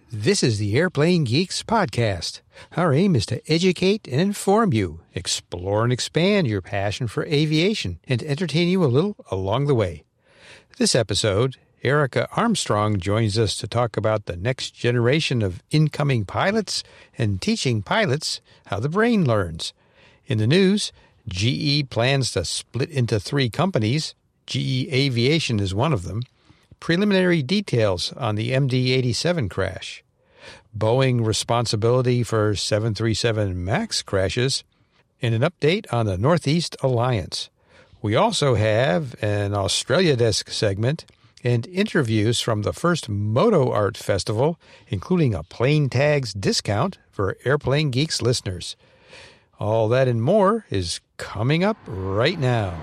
This is the Airplane Geeks podcast. Our aim is to educate and inform you, explore and expand your passion for aviation, and entertain you a little along the way. This episode, Erica Armstrong joins us to talk about the next generation of incoming pilots and teaching pilots how the brain learns. In the news, GE plans to split into 3 companies. GE Aviation is one of them. Preliminary details on the MD-87 crash. Boeing responsibility for 737 MAX crashes, and an update on the Northeast Alliance. We also have an Australia Desk segment and interviews from the first Moto Art Festival, including a plane tags discount for Airplane Geeks listeners. All that and more is coming up right now.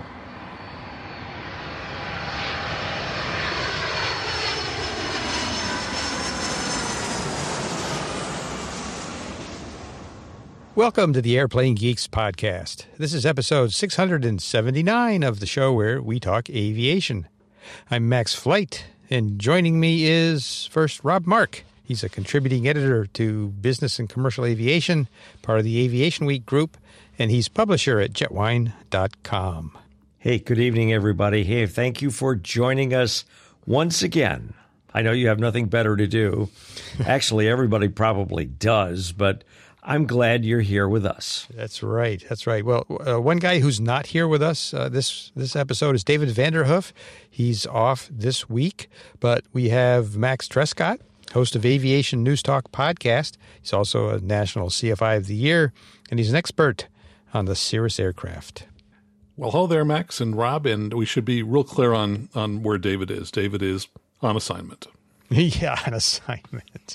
Welcome to the Airplane Geeks podcast. This is episode 679 of the show where we talk aviation. I'm Max Flight, and joining me is first Rob Mark. He's a contributing editor to Business and Commercial Aviation, part of the Aviation Week group, and he's publisher at jetwine.com. Hey, good evening, everybody. Hey, thank you for joining us once again. I know you have nothing better to do. Actually, everybody probably does, but I'm glad you're here with us. That's right. That's right. Well, one guy who's not here with us this episode is David Vanderhoof. He's off this week, but we have Max Trescott, host of Aviation News Talk podcast. He's also a National CFI of the Year, and he's an expert on the Cirrus aircraft. Well, hello there, Max and Rob, and we should be real clear on where David is. David is on assignment. Yeah, on assignment.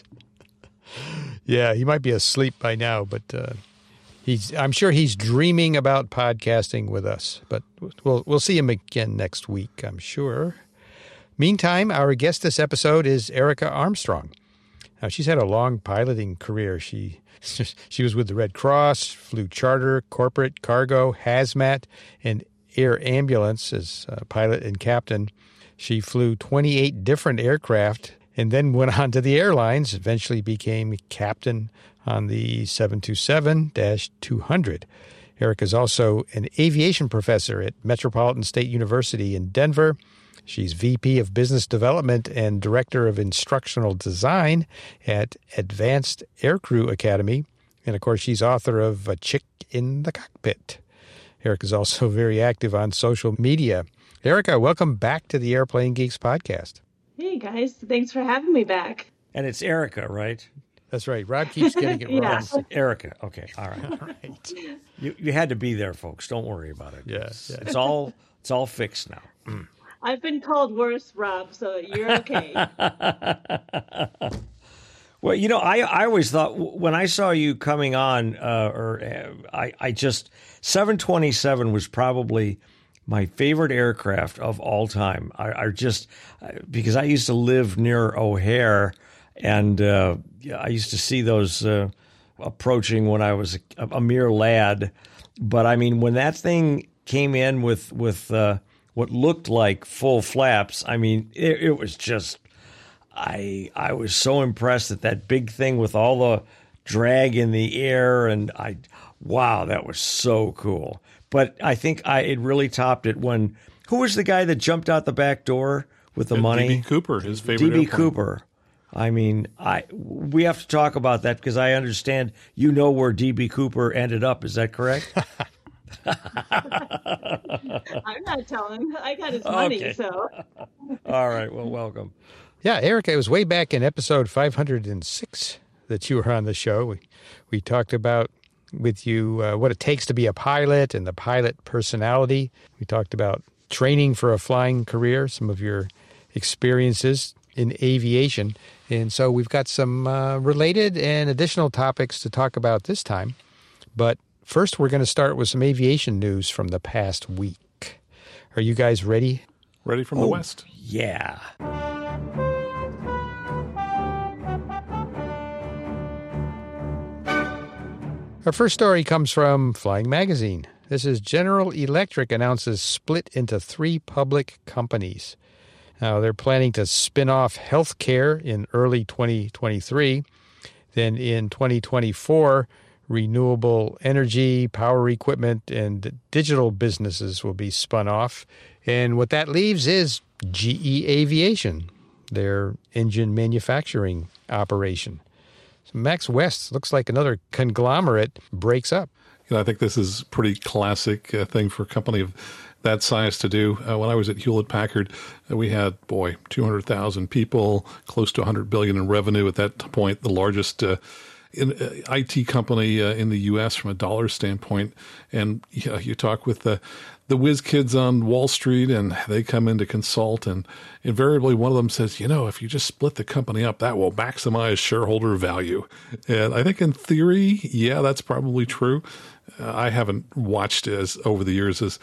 Yeah, he might be asleep by now, but I'm sure he's dreaming about podcasting with us. But we'll see him again next week, I'm sure. Meantime, our guest this episode is Erica Armstrong. Now, she's had a long piloting career. She was with the Red Cross, flew charter, corporate, cargo, hazmat, and air ambulance as pilot and captain. She flew 28 different aircraft and then went on to the airlines, eventually became captain on the 727-200. Erica is also an aviation professor at Metropolitan State University in Denver. She's VP of Business Development and Director of Instructional Design at Advanced Aircrew Academy. And, of course, she's author of A Chick in the Cockpit. Erica is also very active on social media. Erica, welcome back to the Airplane Geeks podcast. Hey, guys. Thanks for having me back. And it's Erica, right? That's right. Rob keeps getting it wrong. Yeah. Erica. Okay. All right. All right. You had to be there, folks. Don't worry about it. Yeah. It's all fixed now. I've been called worse, Rob, so you're okay. Well, you know, I always thought when I saw you coming on, 727 was probably my favorite aircraft of all time. Because I used to live near O'Hare, and I used to see those approaching when I was a mere lad. But I mean, when that thing came in with what looked like full flaps, I mean, it was just, I was so impressed at that big thing with all the drag in the air, and wow, that was so cool. But I think it really topped it when, who was the guy that jumped out the back door with the money? D.B. Cooper, his favorite D.B. airplane. Cooper. I mean, we have to talk about that because I understand you know where D.B. Cooper ended up. Is that correct? I'm not telling. I got his money, Okay. so. All right. Well, welcome. Yeah, Erica, it was way back in episode 506 that you were on the show. We talked about with you what it takes to be a pilot and the pilot personality. We talked about training for a flying career, some of your experiences in aviation. And so we've got some related and additional topics to talk about this time. But first, we're going to start with some aviation news from the past week. Are you guys ready? Ready from the West. Yeah. Our first story comes from Flying Magazine. This is General Electric announces split into 3 public companies. Now, they're planning to spin off healthcare in early 2023. Then in 2024, renewable energy, power equipment, and digital businesses will be spun off. And what that leaves is GE Aviation, their engine manufacturing operation. So Max West looks like another conglomerate breaks up. I think this is a pretty classic thing for a company of that size to do. When I was at Hewlett-Packard, we had, 200,000 people, close to $100 billion in revenue. At that point, the largest IT company in the U.S. from a dollar standpoint. And you talk with the whiz kids on Wall Street, and they come in to consult, and invariably one of them says, if you just split the company up, that will maximize shareholder value. And I think in theory, yeah, that's probably true. I haven't watched over the years as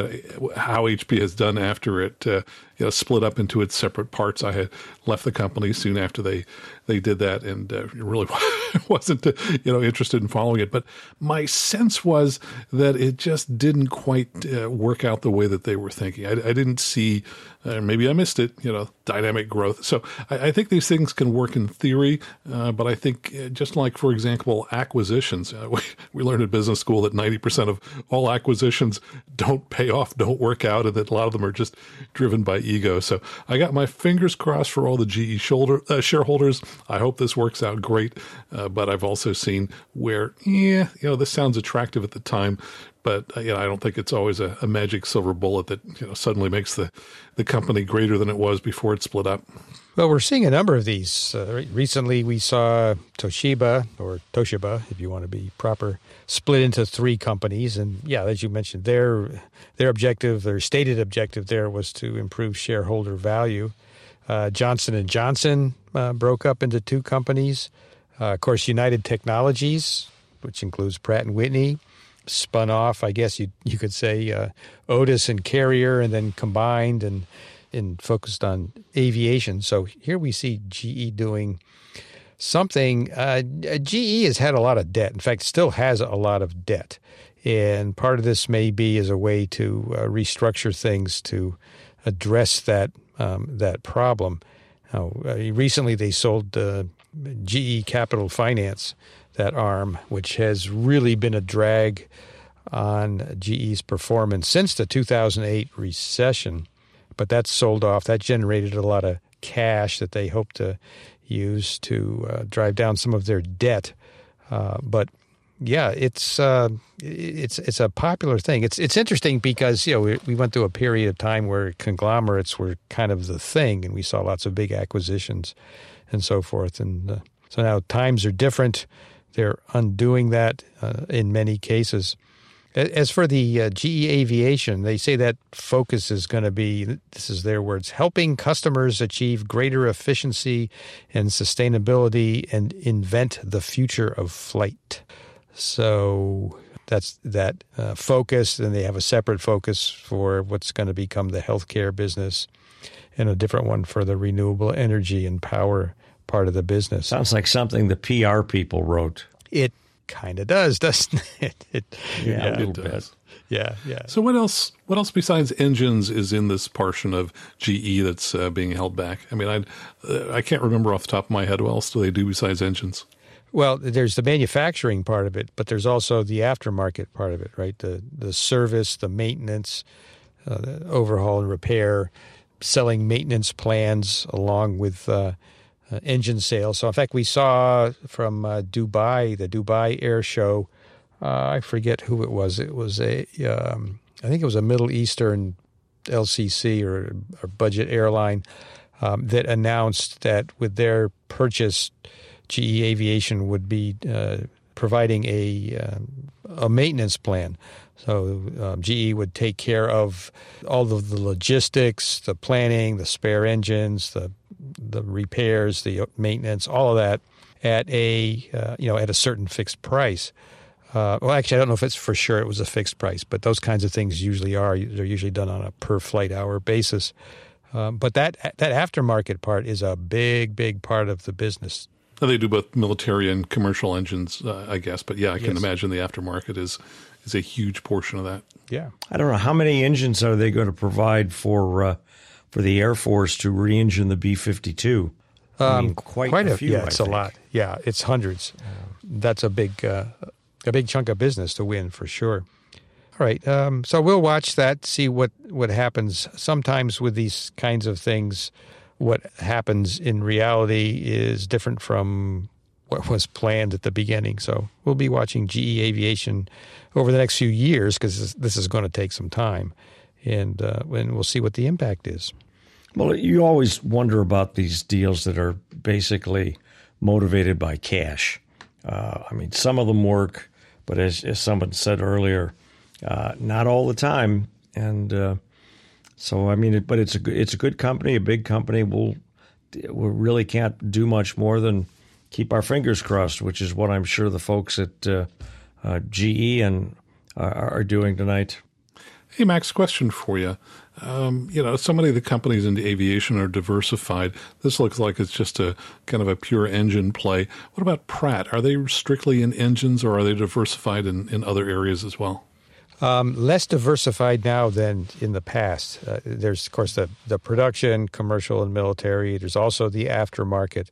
how HP has done after it split up into its separate parts. I had left the company soon after they did that, and really wasn't interested in following it. But my sense was that it just didn't quite work out the way that they were thinking. I didn't see, maybe I missed it, dynamic growth. So I think these things can work in theory, but I think just like, for example, acquisitions, we learned in business school that 90% of all acquisitions don't pay off, don't work out, and that a lot of them are just driven by ego. So I got my fingers crossed for all the GE shareholders. I hope this works out great, but I've also seen where, this sounds attractive at the time, but I don't think it's always a magic silver bullet that suddenly makes the company greater than it was before it split up. Well, we're seeing a number of these. Recently, we saw Toshiba, or Toshiba, if you want to be proper, split into 3 companies. And yeah, as you mentioned, their objective, their stated objective there was to improve shareholder value. Johnson & Johnson broke up into 2 companies. Of course, United Technologies, which includes Pratt & Whitney, spun off, I guess you could say, Otis and Carrier, and then combined and focused on aviation. So here we see GE doing something. GE has had a lot of debt. In fact, still has a lot of debt. And part of this may be as a way to restructure things to address that problem. Recently, they sold GE Capital Finance, that arm, which has really been a drag on GE's performance since the 2008 recession. But that's sold off. That generated a lot of cash that they hope to use to drive down some of their debt. But yeah, it's a popular thing. It's interesting because we went through a period of time where conglomerates were kind of the thing, and we saw lots of big acquisitions and so forth. And so now times are different. They're undoing that in many cases. As for the GE Aviation, they say that focus is going to be, this is their words, helping customers achieve greater efficiency and sustainability and invent the future of flight. So that's that focus. And they have a separate focus for what's going to become the healthcare business and a different one for the renewable energy and power part of the business. Sounds like something the PR people wrote. It kind of does, doesn't it? It does. Yeah. So what else besides engines is in this portion of GE that's being held back? I mean, I can't remember off the top of my head. What else do they do besides engines? Well, there's the manufacturing part of it, but there's also the aftermarket part of it, right? The service, the maintenance, the overhaul and repair, selling maintenance plans along with engine sales. So, in fact, we saw from Dubai, the Dubai Air Show, I forget who it was. It was I think it was a Middle Eastern LCC or budget airline that announced that with their purchase, GE Aviation would be providing a maintenance plan. So GE would take care of all of the logistics, the planning, the spare engines, the repairs, the maintenance, all of that at a certain fixed price. Well, actually, I don't know if it's for sure it was a fixed price, but those kinds of things usually are. They're usually done on a per flight hour basis. But that aftermarket part is a big part of the business. They do both military and commercial engines, I guess. But yeah, I can imagine the aftermarket is a huge portion of that. Yeah. I don't know how many engines are they going to provide for for the Air Force to re-engine the B-52. Quite a few. Yeah, it's a lot. Yeah, it's hundreds. That's a big chunk of business to win for sure. All right, so we'll watch that, see what happens. Sometimes with these kinds of things, what happens in reality is different from what was planned at the beginning. So we'll be watching GE Aviation over the next few years because this is going to take some time, and we'll see what the impact is. Well, you always wonder about these deals that are basically motivated by cash. Some of them work, but as someone said earlier, not all the time. And but it's a good company, a big company. We really can't do much more than keep our fingers crossed, which is what I'm sure the folks at GE are doing tonight. Hey, Max, question for you. So many of the companies in aviation are diversified. This looks like it's just a kind of a pure engine play. What about Pratt? Are they strictly in engines, or are they diversified in other areas as well? Less diversified now than in the past. There's, of course, the production, commercial and military. There's also the aftermarket.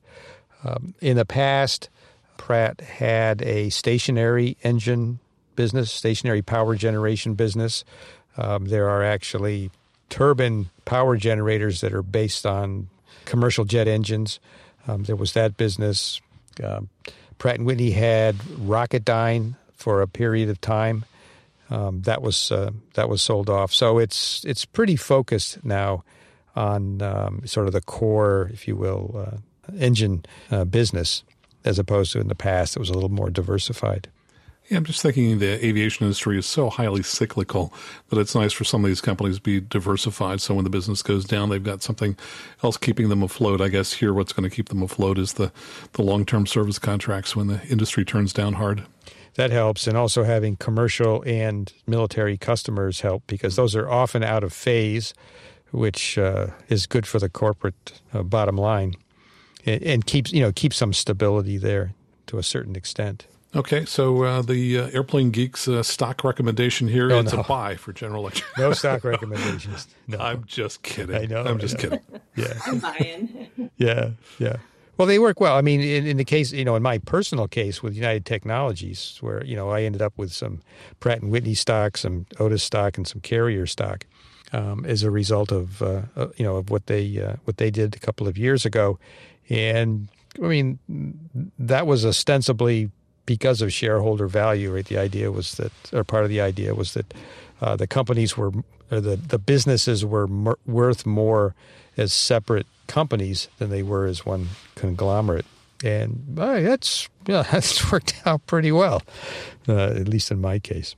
In the past, Pratt had a stationary engine business, stationary power generation business. There are actually turbine power generators that are based on commercial jet engines. There was that business. Pratt & Whitney had Rocketdyne for a period of time. That was sold off. So it's pretty focused now on sort of the core, if you will, engine business, as opposed to in the past it was a little more diversified. Yeah, I'm just thinking the aviation industry is so highly cyclical that it's nice for some of these companies to be diversified. So when the business goes down, they've got something else keeping them afloat. I guess here what's going to keep them afloat is the long-term service contracts when the industry turns down hard. That helps. And also having commercial and military customers help, because those are often out of phase, which is good for the corporate bottom line and keeps some stability there to a certain extent. Okay, so the Airplane Geeks stock recommendation here is a buy for General Electric. No stock recommendations. No. I'm just kidding. I know. I'm just kidding. Yeah. I'm buying. Yeah. Well, they work well. I mean, in the case, in my personal case with United Technologies, where, I ended up with some Pratt & Whitney stock, some Otis stock, and some Carrier stock as a result of, of what they did a couple of years ago. And, I mean, that was ostensibly because of shareholder value, right? The idea was that, or part of the idea was that the companies were, or the businesses were worth more as separate companies than they were as one conglomerate. And that's worked out pretty well, at least in my case.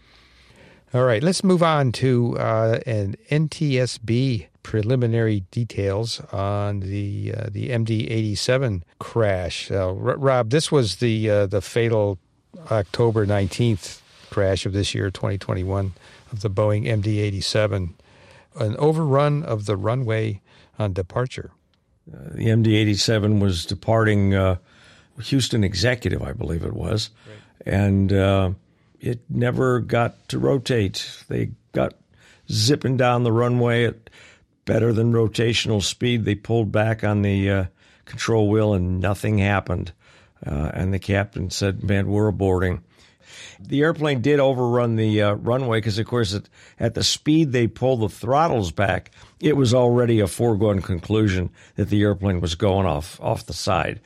All right, let's move on to an NTSB preliminary details on the MD-87 crash. Rob, this was the fatal October 19th crash of this year, 2021, of the Boeing MD-87, an overrun of the runway on departure. The MD-87 was departing Houston Executive, I believe it was, right. And it never got to rotate. They got zipping down the runway at better than rotational speed. They pulled back on the control wheel and nothing happened. And the captain said, "Man, we're aborting." The airplane did overrun the runway because, of course, at the speed they pulled the throttles back, it was already a foregone conclusion that the airplane was going off the side.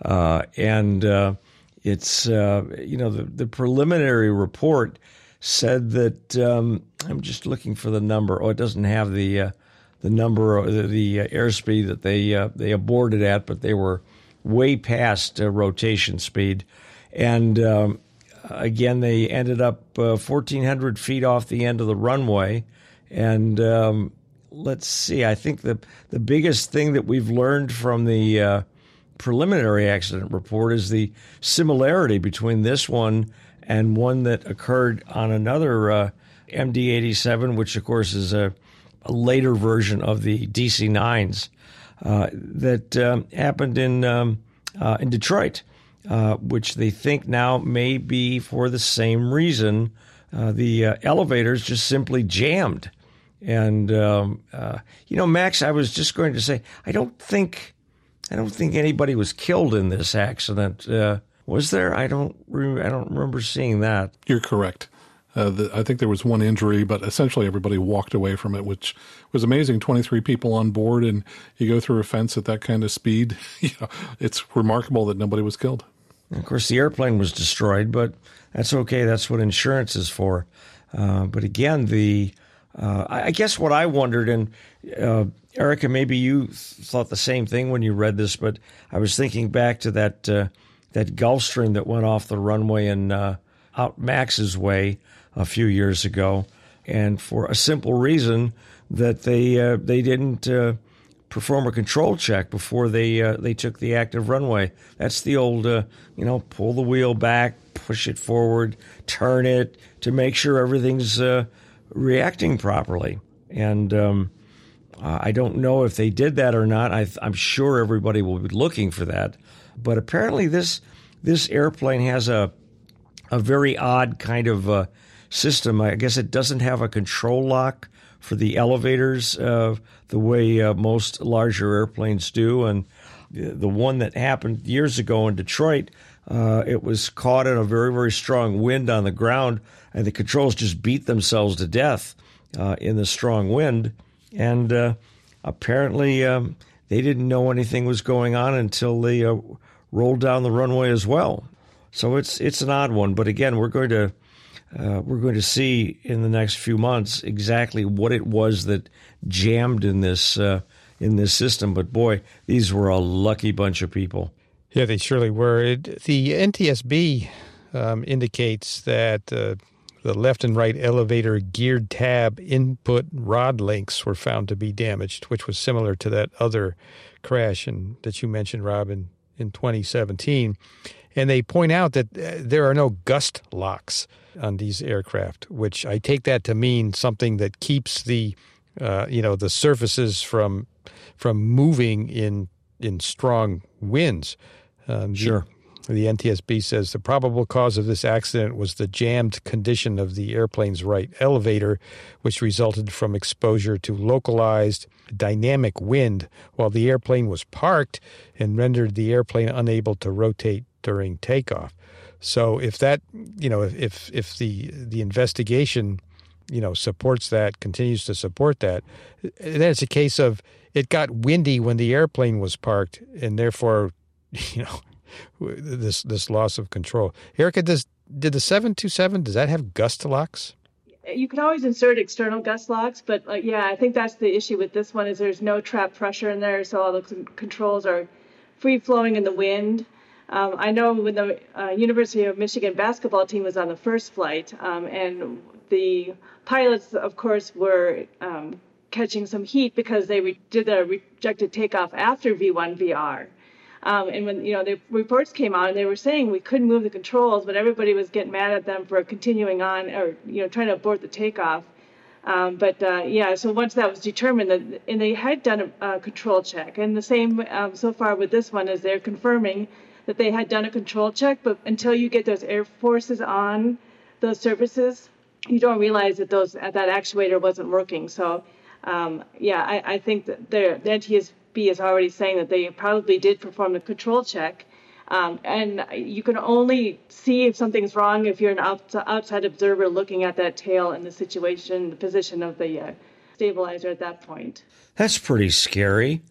It's the preliminary report said that I'm just looking for the number. Oh, it doesn't have the number of the airspeed that they aborted at, but they were way past rotation speed. And again, they ended up 1,400 feet off the end of the runway. And let's see, I think the biggest thing that we've learned from the preliminary accident report is the similarity between this one and one that occurred on another MD-87, which, of course, is a later version of the DC-9s that happened in Detroit, which they think now may be for the same reason. The elevators just simply jammed, And Max, I was just going to say, I don't think anybody was killed in this accident. Was there? I don't remember seeing that. You're correct. I think there was one injury, but essentially everybody walked away from it, which was amazing. 23 people on board, and you go through a fence at that kind of speed. It's remarkable that nobody was killed. And of course, the airplane was destroyed, but that's okay. That's what insurance is for. But again, I guess what I wondered, and Erica, maybe you thought the same thing when you read this, but I was thinking back to that Gulfstream that went off the runway and out Max's way a few years ago, and for a simple reason that they didn't perform a control check before they took the active runway. That's the old pull the wheel back, push it forward, turn it to make sure everything's reacting properly. And I don't know if they did that or not. I'm sure everybody will be looking for that. But apparently this airplane has a very odd kind of system. I guess it doesn't have a control lock for the elevators the way most larger airplanes do. And the one that happened years ago in Detroit, it was caught in a very, very strong wind on the ground, and the controls just beat themselves to death in the strong wind. And apparently they didn't know anything was going on until they rolled down the runway as well. So it's an odd one. But again, we're going to see in the next few months exactly what it was that jammed in this system. But boy, these were a lucky bunch of people. Yeah, they surely were. The NTSB indicates that the left and right elevator geared tab input rod links were found to be damaged, which was similar to that other crash that you mentioned, Rob, in 2017. And they point out that there are no gust locks on these aircraft, which I take that to mean something that keeps the surfaces from moving in strong winds. Sure. The NTSB says the probable cause of this accident was the jammed condition of the airplane's right elevator, which resulted from exposure to localized dynamic wind while the airplane was parked and rendered the airplane unable to rotate during takeoff. So if that, if the investigation, supports that, continues to support that, then it's a case of it got windy when the airplane was parked, and therefore, this loss of control. Erica, did the 727, does that have gust locks? You can always insert external gust locks, but I think that's the issue with this one is there's no trap pressure in there, so all the controls are free flowing in the wind. I know when the University of Michigan basketball team was on the first flight, and the pilots, of course, were catching some heat because they did a rejected takeoff after V1 VR. And when the reports came out, and they were saying we couldn't move the controls, but everybody was getting mad at them for continuing on or trying to abort the takeoff. So once that was determined, and they had done a control check, and the same so far with this one is they're confirming that they had done a control check, but until you get those air forces on those surfaces, you don't realize that that actuator wasn't working. So, I think that the NTSB is already saying that they probably did perform the control check, and you can only see if something's wrong if you're an outside observer looking at that tail and the situation, the position of the stabilizer at that point. That's pretty scary.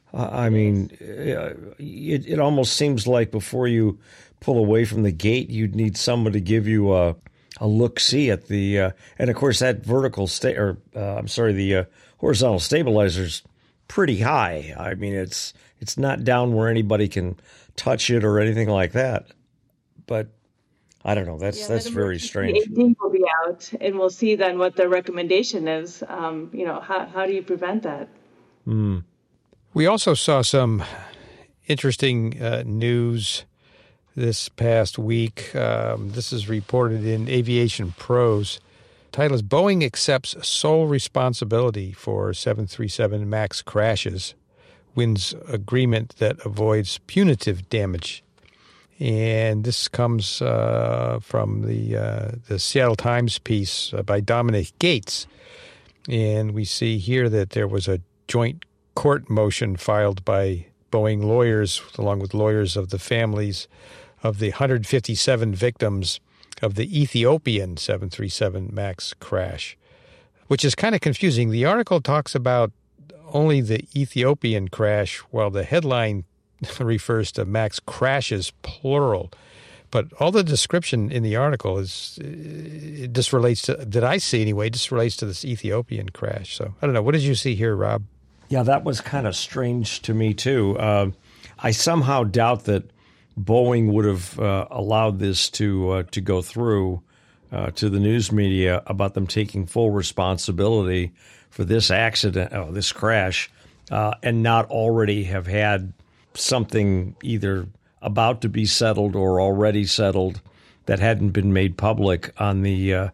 It almost seems like before you pull away from the gate, you'd need someone to give you a look-see at the and of course that the horizontal stabilizer's pretty high. I mean, it's not down where anybody can touch it or anything like that. But I don't know. That's very strange. 18 will be out, and we'll see then what the recommendation is. How do you prevent that? We also saw some interesting news this past week. This is reported in Aviation Pros. The title is Boeing Accepts Sole Responsibility for 737 MAX Crashes, Wins Agreement That Avoids Punitive Damage. And this comes from the Seattle Times piece by Dominic Gates. And we see here that there was a joint court motion filed by Boeing lawyers, along with lawyers of the families of the 157 victims of the Ethiopian 737 MAX crash, which is kind of confusing. The article talks about only the Ethiopian crash, while the headline refers to MAX crashes, plural. But all the description in the article it just relates to, that I see anyway, just relates to this Ethiopian crash. So I don't know. What did you see here, Rob? Yeah, that was kind of strange to me, too. I somehow doubt that Boeing would have allowed this to go through to the news media about them taking full responsibility for this accident, this crash, and not already have had something either about to be settled or already settled that hadn't been made public on the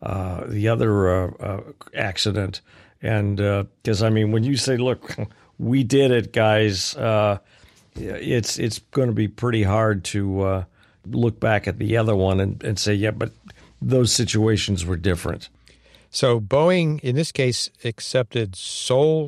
other accident. And because, I mean, when you say, look, we did it, guys, it's going to be pretty hard to look back at the other one and say, yeah, but those situations were different. So Boeing, in this case, accepted sole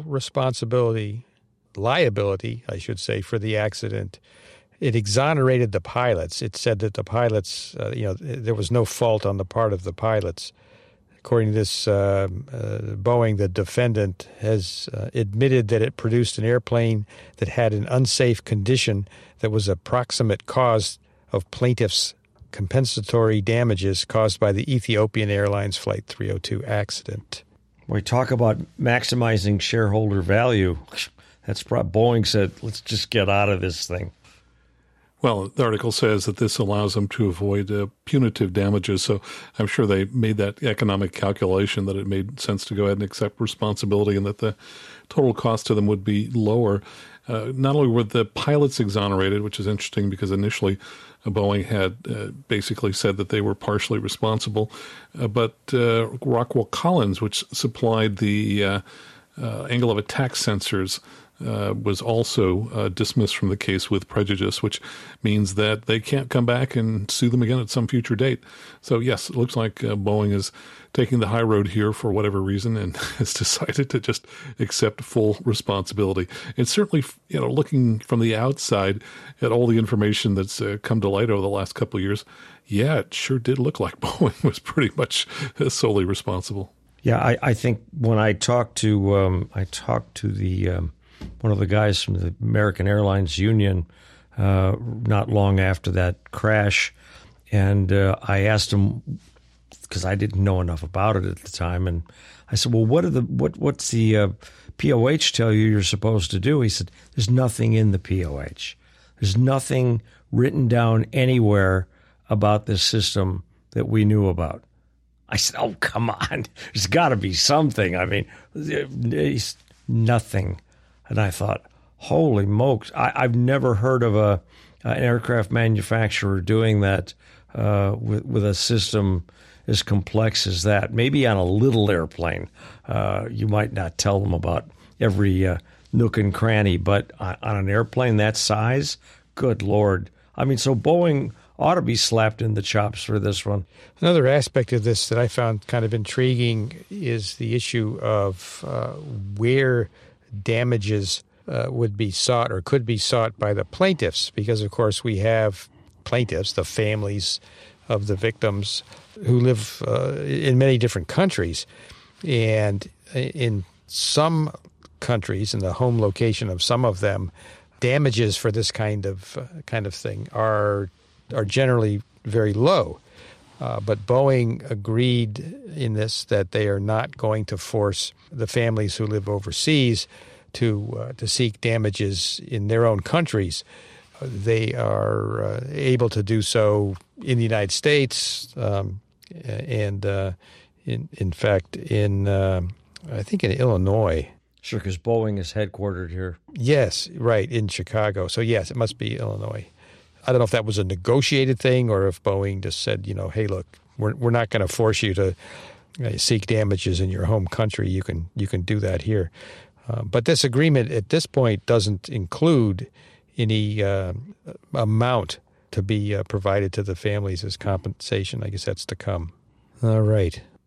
liability, I should say, for the accident. It exonerated the pilots. It said that the pilots, there was no fault on the part of the pilots. According to this, Boeing, the defendant, has admitted that it produced an airplane that had an unsafe condition that was a proximate cause of plaintiff's compensatory damages caused by the Ethiopian Airlines Flight 302 accident. We talk about maximizing shareholder value. That's probably Boeing said, let's just get out of this thing. Well, the article says that this allows them to avoid punitive damages. So I'm sure they made that economic calculation that it made sense to go ahead and accept responsibility and that the total cost to them would be lower. Not only were the pilots exonerated, which is interesting because initially Boeing had basically said that they were partially responsible, but Rockwell Collins, which supplied the angle of attack sensors, was also dismissed from the case with prejudice, which means that they can't come back and sue them again at some future date. So, yes, it looks like Boeing is taking the high road here for whatever reason and has decided to just accept full responsibility. And certainly, looking from the outside at all the information that's come to light over the last couple of years, yeah, it sure did look like Boeing was pretty much solely responsible. Yeah, I think when I talked to the one of the guys from the American Airlines Union not long after that crash, and I asked him because I didn't know enough about it at the time, and I said, "Well, what's the POH tell you you're supposed to do?" He said, "There's nothing in the POH. There's nothing written down anywhere about this system that we knew about." I said, "Oh, come on. There's got to be something." I mean, there's nothing. And I thought, holy smokes, I've never heard of an aircraft manufacturer doing that with a system as complex as that. Maybe on a little airplane, you might not tell them about every nook and cranny, but on an airplane that size, good Lord. I mean, so Boeing ought to be slapped in the chops for this one. Another aspect of this that I found kind of intriguing is the issue of where damages would be sought or could be sought by the plaintiffs, because, of course, we have plaintiffs, the families of the victims, who live in many different countries. And in some countries, in the home location of some of them, damages for this kind of thing are generally very low. But Boeing agreed in this that they are not going to force the families who live overseas to seek damages in their own countries. They are able to do so in the United States, and in fact I think in Illinois. Sure, because Boeing is headquartered here. Yes, right, in Chicago. So yes, it must be Illinois. I don't know if that was a negotiated thing or if Boeing just said, hey, look, we're not going to force you to seek damages in your home country. You can do that here. But this agreement at this point doesn't include any amount to be provided to the families as compensation. I guess that's to come. All right.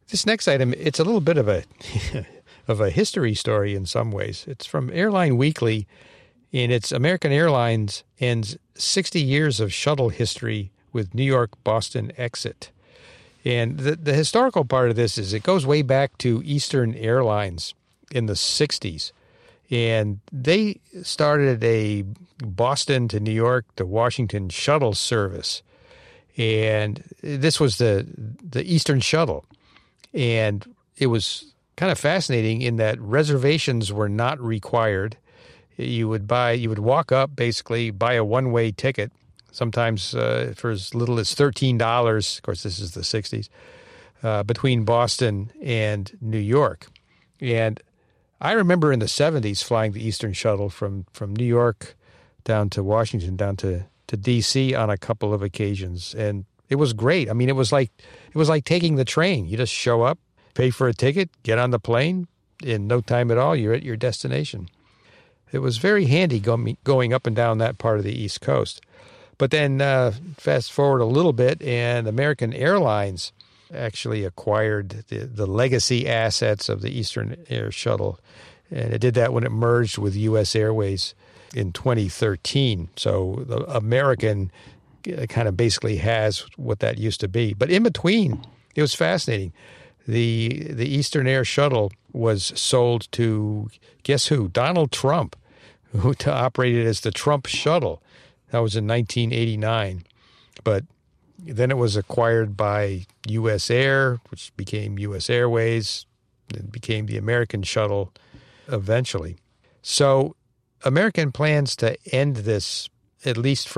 This next item, it's a little bit of a of a history story in some ways. It's from Airline Weekly, and it's American Airlines ends 60 years of shuttle history with New York-Boston exit. And the historical part of this is it goes way back to Eastern Airlines in the 60s. And they started a Boston to New York to Washington shuttle service. And this was the Eastern Shuttle. And it was kind of fascinating in that reservations were not required. You would walk up, basically, buy a one-way ticket, sometimes for as little as $13. Of course, this is the 60s, between Boston and New York. And I remember in the 70s flying the Eastern Shuttle from New York down to Washington, down to D.C. on a couple of occasions. And it was great. I mean, it was like taking the train. You just show up, pay for a ticket, get on the plane. In no time at all, you're at your destination. It was very handy going up and down that part of the East Coast. But then fast forward a little bit, and American Airlines actually acquired the legacy assets of the Eastern Air Shuttle. And it did that when it merged with U.S. Airways in 2013. So the American kind of basically has what that used to be. But in between, it was fascinating. The Eastern Air Shuttle was sold to, guess who? Donald Trump, who operated as the Trump Shuttle. That was in 1989. But then it was acquired by U.S. Air, which became U.S. Airways, and became the American Shuttle eventually. So American plans to end this, at least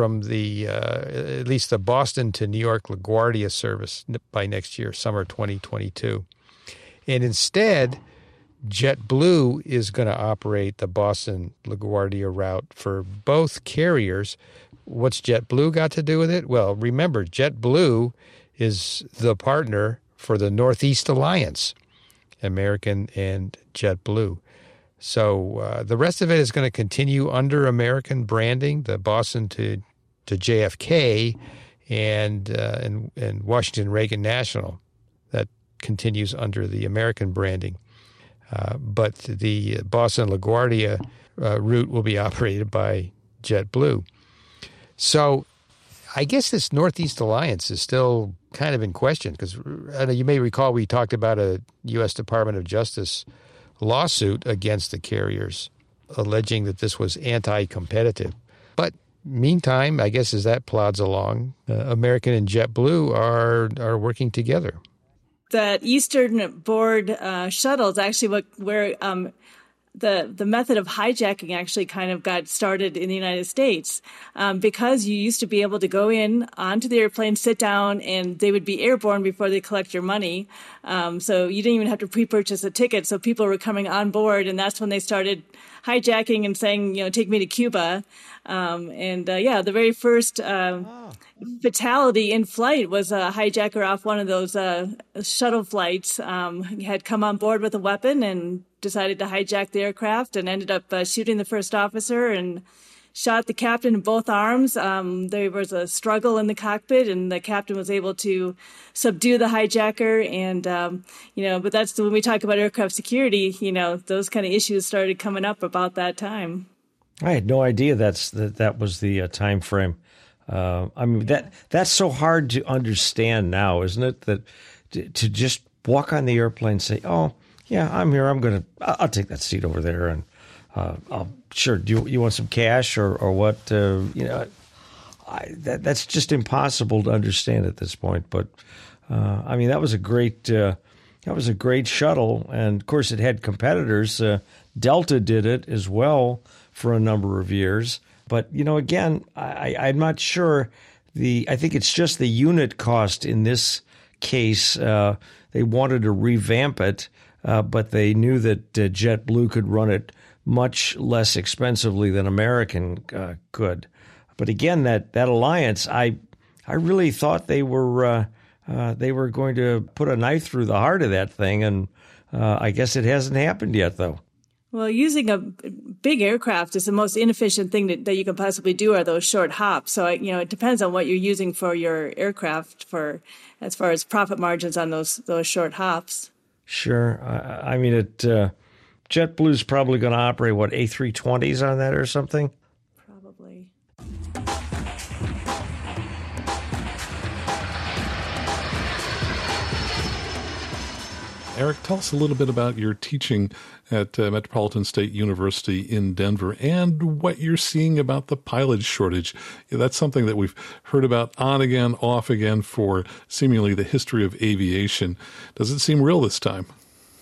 the Boston to New York LaGuardia service by next year, summer 2022. And instead, JetBlue is going to operate the Boston LaGuardia route for both carriers. What's JetBlue got to do with it? Well, remember, JetBlue is the partner for the Northeast Alliance, American and JetBlue. So the rest of it is going to continue under American branding, the Boston to JFK and Washington Reagan National. That continues under the American branding. But the Boston LaGuardia route will be operated by JetBlue. So I guess this Northeast Alliance is still kind of in question because you may recall we talked about a U.S. Department of Justice lawsuit against the carriers alleging that this was anti-competitive. But meantime, I guess as that plods along, American and JetBlue are working together. The Eastern Board shuttle is actually where the method of hijacking actually kind of got started in the United States, because you used to be able to go in onto the airplane, sit down, and they would be airborne before they collect your money. So you didn't even have to pre-purchase a ticket. So people were coming on board, and that's when they started hijacking and saying, take me to Cuba. The very first fatality in flight was a hijacker off one of those shuttle flights. He had come on board with a weapon and decided to hijack the aircraft and ended up shooting the first officer and shot the captain in both arms. There was a struggle in the cockpit, and the captain was able to subdue the hijacker. And, but that's when we talk about aircraft security, those kind of issues started coming up about that time. I had no idea that was the time frame. That's so hard to understand now, isn't it? That to just walk on the airplane and say, "Oh, yeah, I'm here. I'll take that seat over there," and sure. Do you want some cash or what? That's just impossible to understand at this point. But that was a great shuttle, and of course it had competitors. Delta did it as well for a number of years. But, again, I'm not sure. I think it's just the unit cost in this case. They wanted to revamp it, but they knew that JetBlue could run it much less expensively than American could. But again, that alliance, I really thought they were going to put a knife through the heart of that thing, and I guess it hasn't happened yet, though. Well, using a big aircraft is the most inefficient thing that you can possibly do are those short hops. So, it depends on what you're using for your aircraft for as far as profit margins on those short hops. Sure. I mean, JetBlue's probably going to operate, A320s on that or something? Probably. Eric, tell us a little bit about your teaching at Metropolitan State University in Denver and what you're seeing about the pilot shortage. That's something that we've heard about on again, off again for seemingly the history of aviation. Does it seem real this time?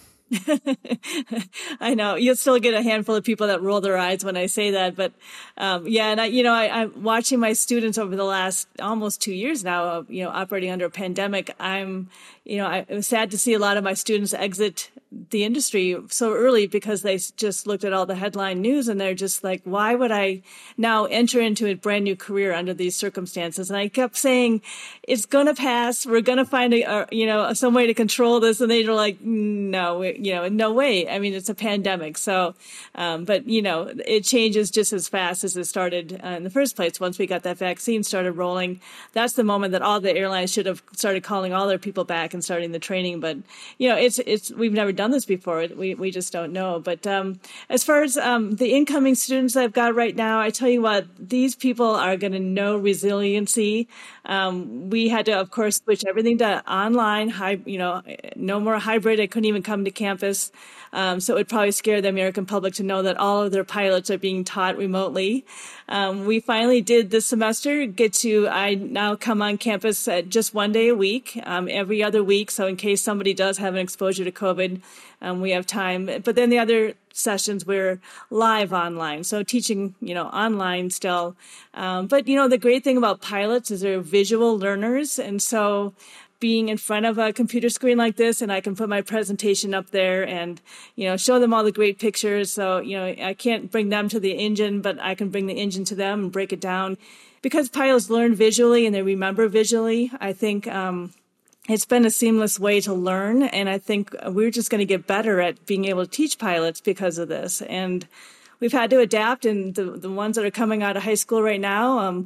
I know you'll still get a handful of people that roll their eyes when I say that, but and I'm watching my students over the last almost 2 years now, operating under a pandemic. I'm sad to see a lot of my students exit the industry so early because they just looked at all the headline news and they're just like, why would I now enter into a brand new career under these circumstances? And I kept saying, it's going to pass. We're going to find some way to control this. And they were like, no, no way. I mean, it's a pandemic. So, but it changes just as fast as it started in the first place. Once we got that vaccine started rolling, that's the moment that all the airlines should have started calling all their people back and starting the training. But, we've never done this before. We just don't know. But as far as the incoming students I've got right now, I tell you what, these people are going to know resiliency. We had to, of course, switch everything to online. No more hybrid. I couldn't even come to campus. So it would probably scare the American public to know that all of their pilots are being taught remotely. We finally did this semester I now come on campus at just 1 day a week, every other week. So in case somebody does have an exposure to COVID, we have time. But then the other sessions we're live online. So teaching, online still. But the great thing about pilots is they're visual learners. And so being in front of a computer screen like this, and I can put my presentation up there and, show them all the great pictures. So, I can't bring them to the engine, but I can bring the engine to them and break it down. Because pilots learn visually and they remember visually, I think it's been a seamless way to learn. And I think we're just going to get better at being able to teach pilots because of this. And we've had to adapt, and the ones that are coming out of high school right now,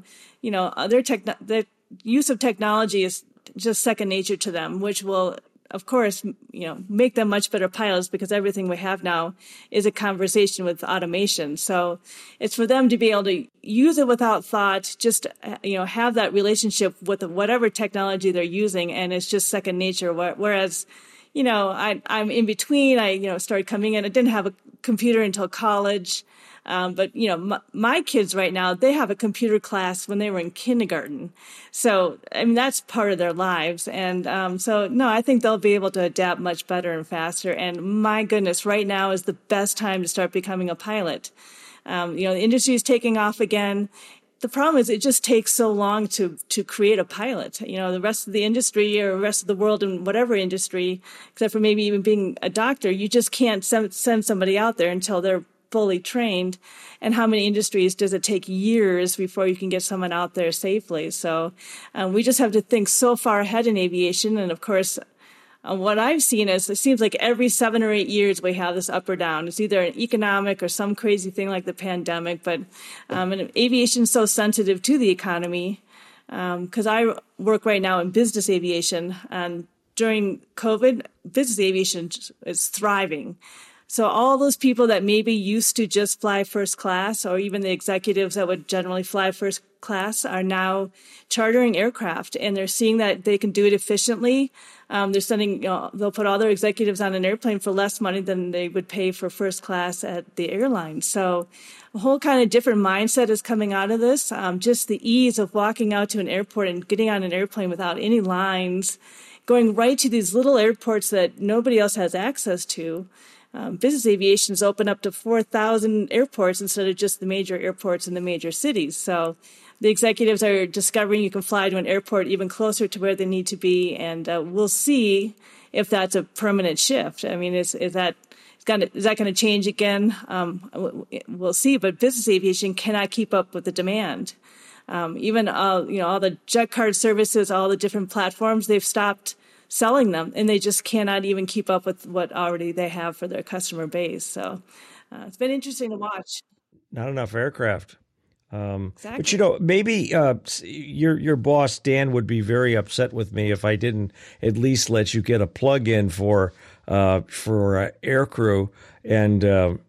the use of technology is just second nature to them, which will, of course, make them much better pilots because everything we have now is a conversation with automation. So it's for them to be able to use it without thought, just, have that relationship with whatever technology they're using. And it's just second nature. Whereas, I'm in between. I, started coming in. I didn't have a computer until college. But my kids right now, they have a computer class when they were in kindergarten. So, that's part of their lives. And, I think they'll be able to adapt much better and faster. And my goodness, right now is the best time to start becoming a pilot. The industry is taking off again. The problem is it just takes so long to create a pilot. The rest of the industry or the rest of the world in whatever industry, except for maybe even being a doctor, you just can't send somebody out there until they're fully trained. And how many industries does it take years before you can get someone out there safely? So we just have to think so far ahead in aviation. And of course, what I've seen is it seems like every 7 or 8 years we have this up or down. It's either an economic or some crazy thing like the pandemic. But and aviation is so sensitive to the economy because I work right now in business aviation. And during COVID, business aviation is thriving. So all those people that maybe used to just fly first class, or even the executives that would generally fly first class, are now chartering aircraft, and they're seeing that they can do it efficiently. They're sending, they'll put all their executives on an airplane for less money than they would pay for first class at the airline. So a whole kind of different mindset is coming out of this. Just the ease of walking out to an airport and getting on an airplane without any lines, going right to these little airports that nobody else has access to. Business aviation's open up to 4,000 airports instead of just the major airports in the major cities. So the executives are discovering you can fly to an airport even closer to where they need to be, and we'll see if that's a permanent shift. Is that going to change again? We'll see. But business aviation cannot keep up with the demand. Even all the jet card services, all the different platforms, they've stopped selling them, and they just cannot even keep up with what already they have for their customer base. So It's been interesting to watch. Not enough aircraft. Exactly. But maybe your boss Dan would be very upset with me if I didn't at least let you get a plug-in for air crew, and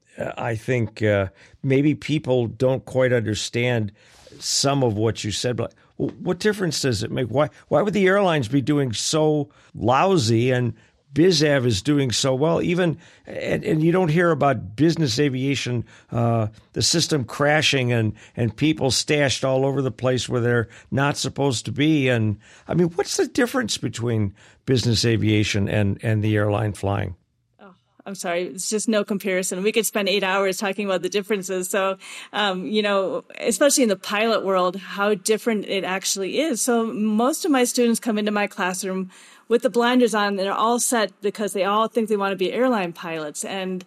I think maybe people don't quite understand some of what you said. But what difference does it make? Why would the airlines be doing so lousy and BizAv is doing so well? Even and you don't hear about business aviation, the system crashing and people stashed all over the place where they're not supposed to be. And I mean, what's the difference between business aviation and the airline flying? I'm sorry, it's just no comparison. We could spend 8 hours talking about the differences. So, especially in the pilot world, how different it actually is. So most of my students come into my classroom with the blinders on, and they're all set because they all think they want to be airline pilots, and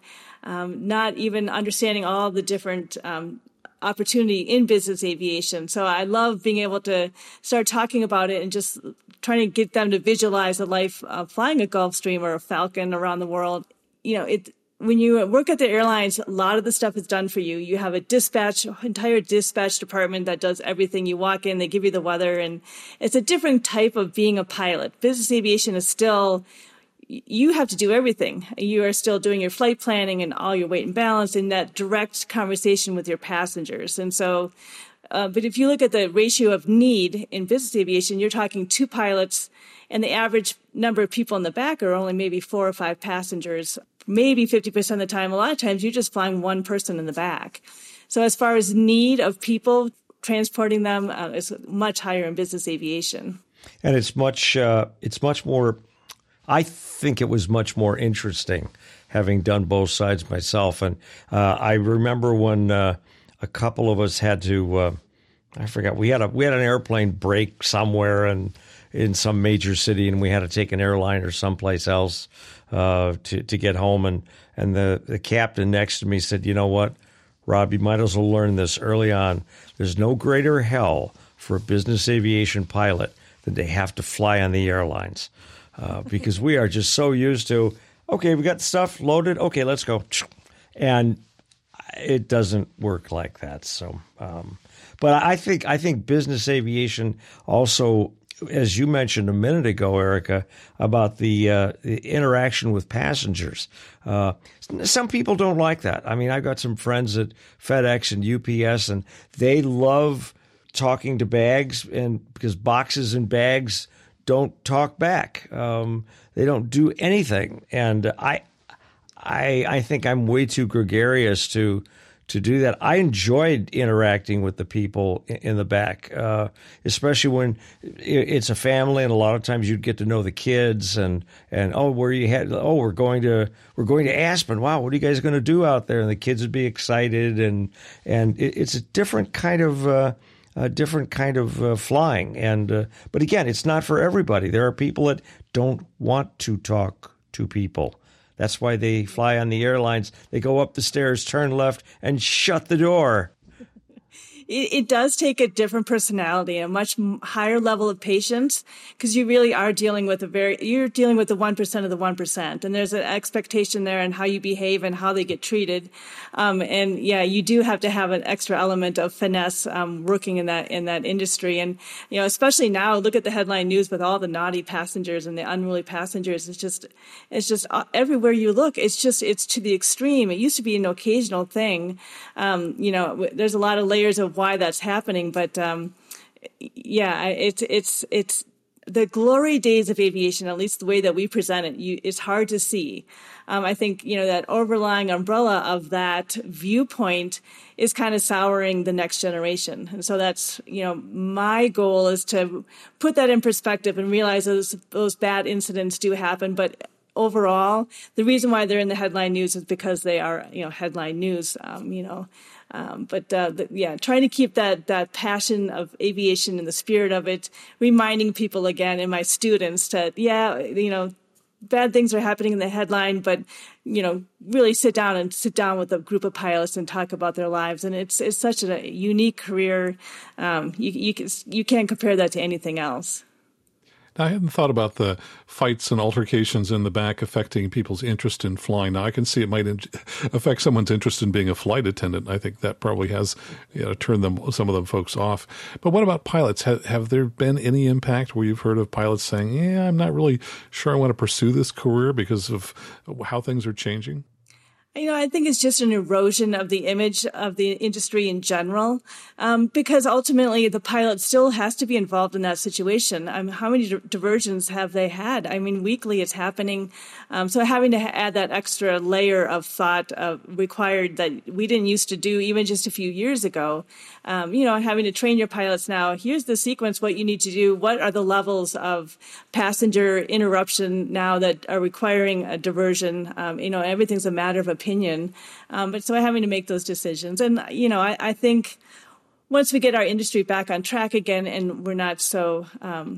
not even understanding all the different opportunity in business aviation. So I love being able to start talking about it and just trying to get them to visualize the life of flying a Gulfstream or a Falcon around the world. When you work at the airlines, a lot of the stuff is done for you. You have entire dispatch department that does everything. You walk in, they give you the weather, and it's a different type of being a pilot. Business aviation is still, you have to do everything. You are still doing your flight planning and all your weight and balance in that direct conversation with your passengers. And so, but if you look at the ratio of need in business aviation, you're talking 2 pilots, and the average number of people in the back are only maybe 4 or 5 passengers. Maybe 50% of the time, a lot of times you're just flying one person in the back. So as far as need of people, transporting them is much higher in business aviation. And it's much more, I think it was much more interesting having done both sides myself. And I remember when a couple of us had to, I forgot, we had an airplane break somewhere and in some major city, and we had to take an airline or someplace else to get home. And the captain next to me said, "You know what, Rob, you might as well learn this early on. There's no greater hell for a business aviation pilot than they have to fly on the airlines, because we are just so used to, okay, we got stuff loaded, okay, let's go." And it doesn't work like that. So, but I think business aviation also, as you mentioned a minute ago, Erica, about the interaction with passengers. Some people don't like that. I mean, I've got some friends at FedEx and UPS, and they love talking to bags, and because boxes and bags don't talk back. They don't do anything. And I think I'm way too gregarious to do that. I enjoyed interacting with the people in the back, especially when it's a family, and a lot of times you'd get to know the kids and we're going to Aspen. Wow, what are you guys going to do out there? And the kids would be excited, and it's a different kind of flying. And but again, it's not for everybody. There are people that don't want to talk to people. That's why they fly on the airlines. They go up the stairs, turn left, and shut the door. It does take a different personality, a much higher level of patience, because you really are dealing with you're dealing with the 1% of the 1%. And there's an expectation there in how you behave and how they get treated. And yeah, you do have to have an extra element of finesse, working in that industry. And, especially now, look at the headline news with all the naughty passengers and the unruly passengers. It's just everywhere you look, it's to the extreme. It used to be an occasional thing. There's a lot of layers of why that's happening, but it's the glory days of aviation, at least the way that we present it, it's hard to see. I think that overlying umbrella of that viewpoint is kind of souring the next generation, and so that's my goal is to put that in perspective and realize those bad incidents do happen, but overall, the reason why they're in the headline news is because they are, headline news. Trying to keep that passion of aviation and the spirit of it, reminding people again, and my students that, bad things are happening in the headline, but, really sit down with a group of pilots and talk about their lives. And it's such a unique career. You can't compare that to anything else. Now, I hadn't thought about the fights and altercations in the back affecting people's interest in flying. Now, I can see it might affect someone's interest in being a flight attendant. I think that probably has turned some of them folks off. But what about pilots? Have there been any impact where you've heard of pilots saying, yeah, I'm not really sure I want to pursue this career because of how things are changing? I think it's just an erosion of the image of the industry in general, because ultimately the pilot still has to be involved in that situation. How many diversions have they had? Weekly it's happening. So having to add that extra layer of thought required that we didn't used to do even just a few years ago. Having to train your pilots now, here's the sequence, what you need to do. What are the levels of passenger interruption now that are requiring a diversion? Everything's a matter of opinion. But so having to make those decisions. And, I think once we get our industry back on track again and we're not so,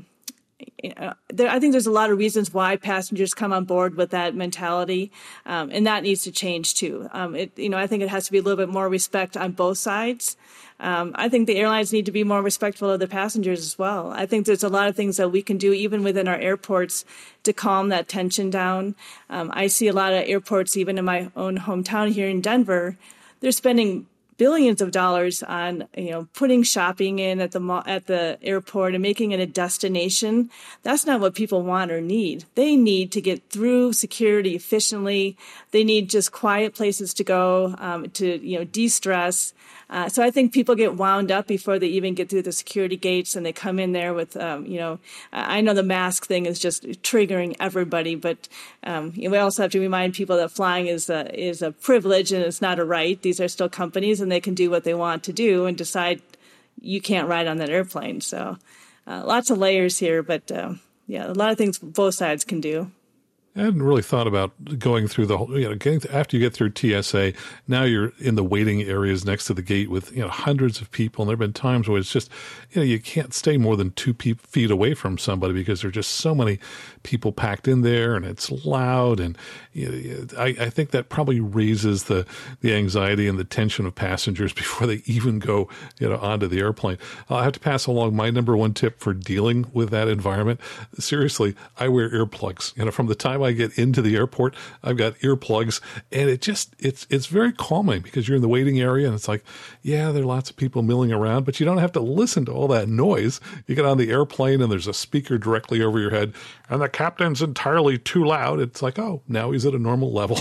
I think there's a lot of reasons why passengers come on board with that mentality. And that needs to change too. I think it has to be a little bit more respect on both sides. I think the airlines need to be more respectful of the passengers as well. I think there's a lot of things that we can do even within our airports to calm that tension down. I see a lot of airports, even in my own hometown here in Denver, they're spending billions of dollars on, putting shopping in at the airport and making it a destination. That's not what people want or need. They need to get through security efficiently. They need just quiet places to go, to, de-stress. So I think people get wound up before they even get through the security gates, and they come in there with, I know the mask thing is just triggering everybody, but we also have to remind people that flying is a privilege and it's not a right. These are still companies, and they can do what they want to do and decide you can't ride on that airplane. So lots of layers here, but a lot of things both sides can do. I hadn't really thought about going through the whole, after you get through TSA, now you're in the waiting areas next to the gate with, hundreds of people. And there have been times where it's just, you can't stay more than 2 feet away from somebody because there are just so many people packed in there and it's loud. And I think that probably raises the anxiety and the tension of passengers before they even go, onto the airplane. I'll have to pass along my number one tip for dealing with that environment. Seriously, I wear earplugs. From the time I get into the airport, I've got earplugs, and it's very calming because you're in the waiting area and it's like, yeah, there are lots of people milling around, but you don't have to listen to all that noise. You get on the airplane and there's a speaker directly over your head and the captain's entirely too loud. It's like, oh, now he's at a normal level.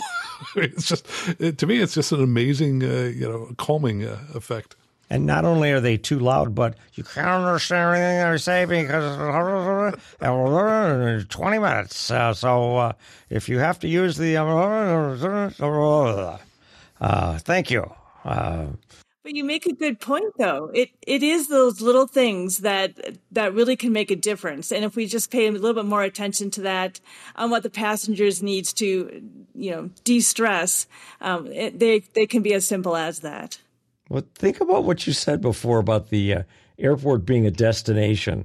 To me, it's just an amazing, calming effect. And not only are they too loud, but you can't understand everything they're saying because 20 minutes. So if you have to use the thank you. But you make a good point, though. It is those little things that really can make a difference. And if we just pay a little bit more attention to that, on what the passengers needs to, de-stress, they can be as simple as that. Well, think about what you said before about the airport being a destination.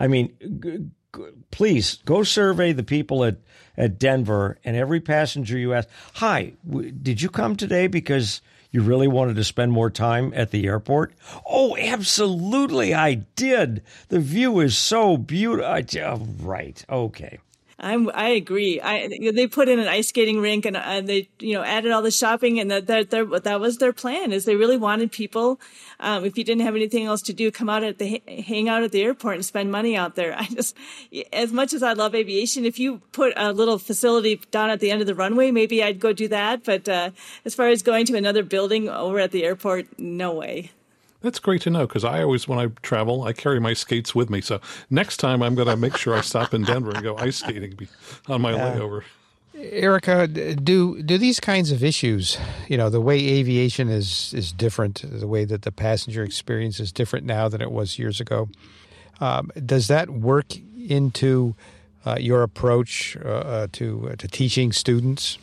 Please go survey the people at Denver, and every passenger you ask, hi, did you come today because you really wanted to spend more time at the airport? Oh, absolutely, I did. The view is so beautiful. Right, okay. I agree. They put in an ice skating rink and they added all the shopping, and that was their plan. Is they really wanted people, if you didn't have anything else to do, hang out at the airport and spend money out there. As much as I love aviation, if you put a little facility down at the end of the runway, maybe I'd go do that. But as far as going to another building over at the airport, no way. That's great to know because I always, when I travel, I carry my skates with me. So next time I'm going to make sure I stop in Denver and go ice skating on my layover. Erica, do these kinds of issues, the way aviation is different, the way that the passenger experience is different now than it was years ago, does that work into your approach to teaching students?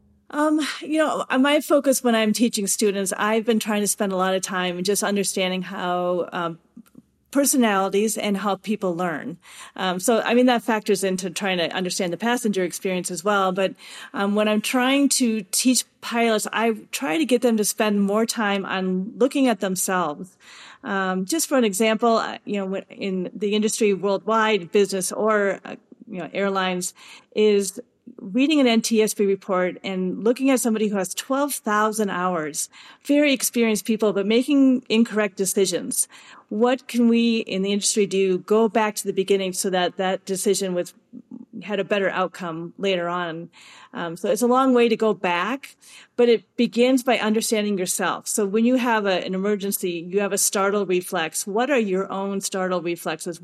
My focus when I'm teaching students, I've been trying to spend a lot of time just understanding how personalities and how people learn. That factors into trying to understand the passenger experience as well. But when I'm trying to teach pilots, I try to get them to spend more time on looking at themselves. Just for an example, in the industry worldwide, business or, airlines, is reading an NTSB report and looking at somebody who has 12,000 hours, very experienced people, but making incorrect decisions. What can we in the industry do? Go back to the beginning so that decision had a better outcome later on. So it's a long way to go back, but it begins by understanding yourself. So when you have an emergency, you have a startle reflex. What are your own startle reflexes?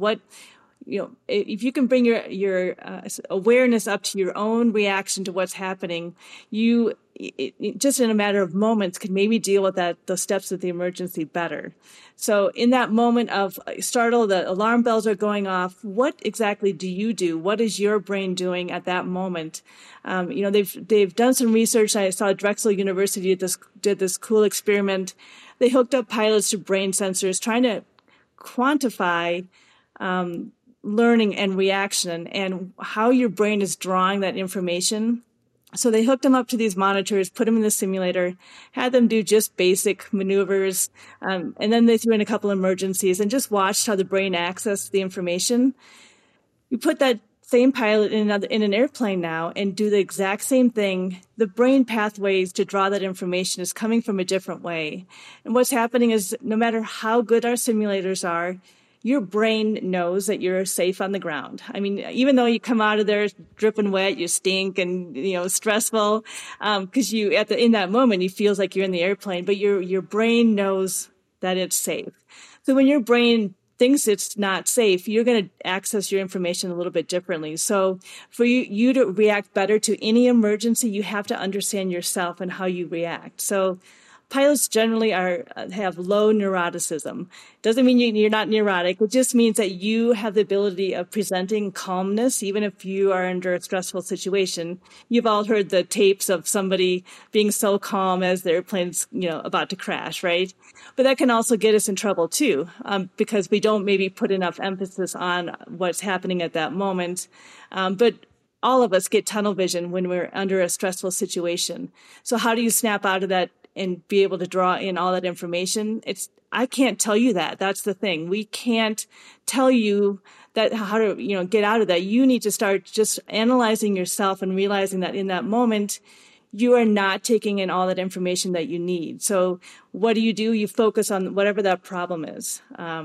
If you can bring your awareness up to your own reaction to what's happening, you just in a matter of moments can maybe deal with those steps of the emergency better. So in that moment of startle, the alarm bells are going off. What exactly do you do? What is your brain doing at that moment? They've done some research. I saw Drexel University did this cool experiment. They hooked up pilots to brain sensors, trying to quantify learning and reaction and how your brain is drawing that information. So they hooked them up to these monitors, put them in the simulator, had them do just basic maneuvers, and then they threw in a couple of emergencies and just watched how the brain accessed the information. You put that same pilot in an airplane now and do the exact same thing. The brain pathways to draw that information is coming from a different way. And what's happening is no matter how good our simulators are, your brain knows that you're safe on the ground. I mean, even though you come out of there dripping wet, you stink and, stressful, because in that moment, it feels like you're in the airplane, but your brain knows that it's safe. So when your brain thinks it's not safe, you're going to access your information a little bit differently. So for you to react better to any emergency, you have to understand yourself and how you react. So pilots generally have low neuroticism. Doesn't mean you're not neurotic. It just means that you have the ability of presenting calmness, even if you are under a stressful situation. You've all heard the tapes of somebody being so calm as their airplane's, about to crash, right? But that can also get us in trouble too, because we don't maybe put enough emphasis on what's happening at that moment. But all of us get tunnel vision when we're under a stressful situation. So how do you snap out of that and be able to draw in all that information? I can't tell you that. That's the thing. We can't tell you that how to, get out of that. You need to start just analyzing yourself and realizing that in that moment, you are not taking in all that information that you need. So what do? You focus on whatever that problem is.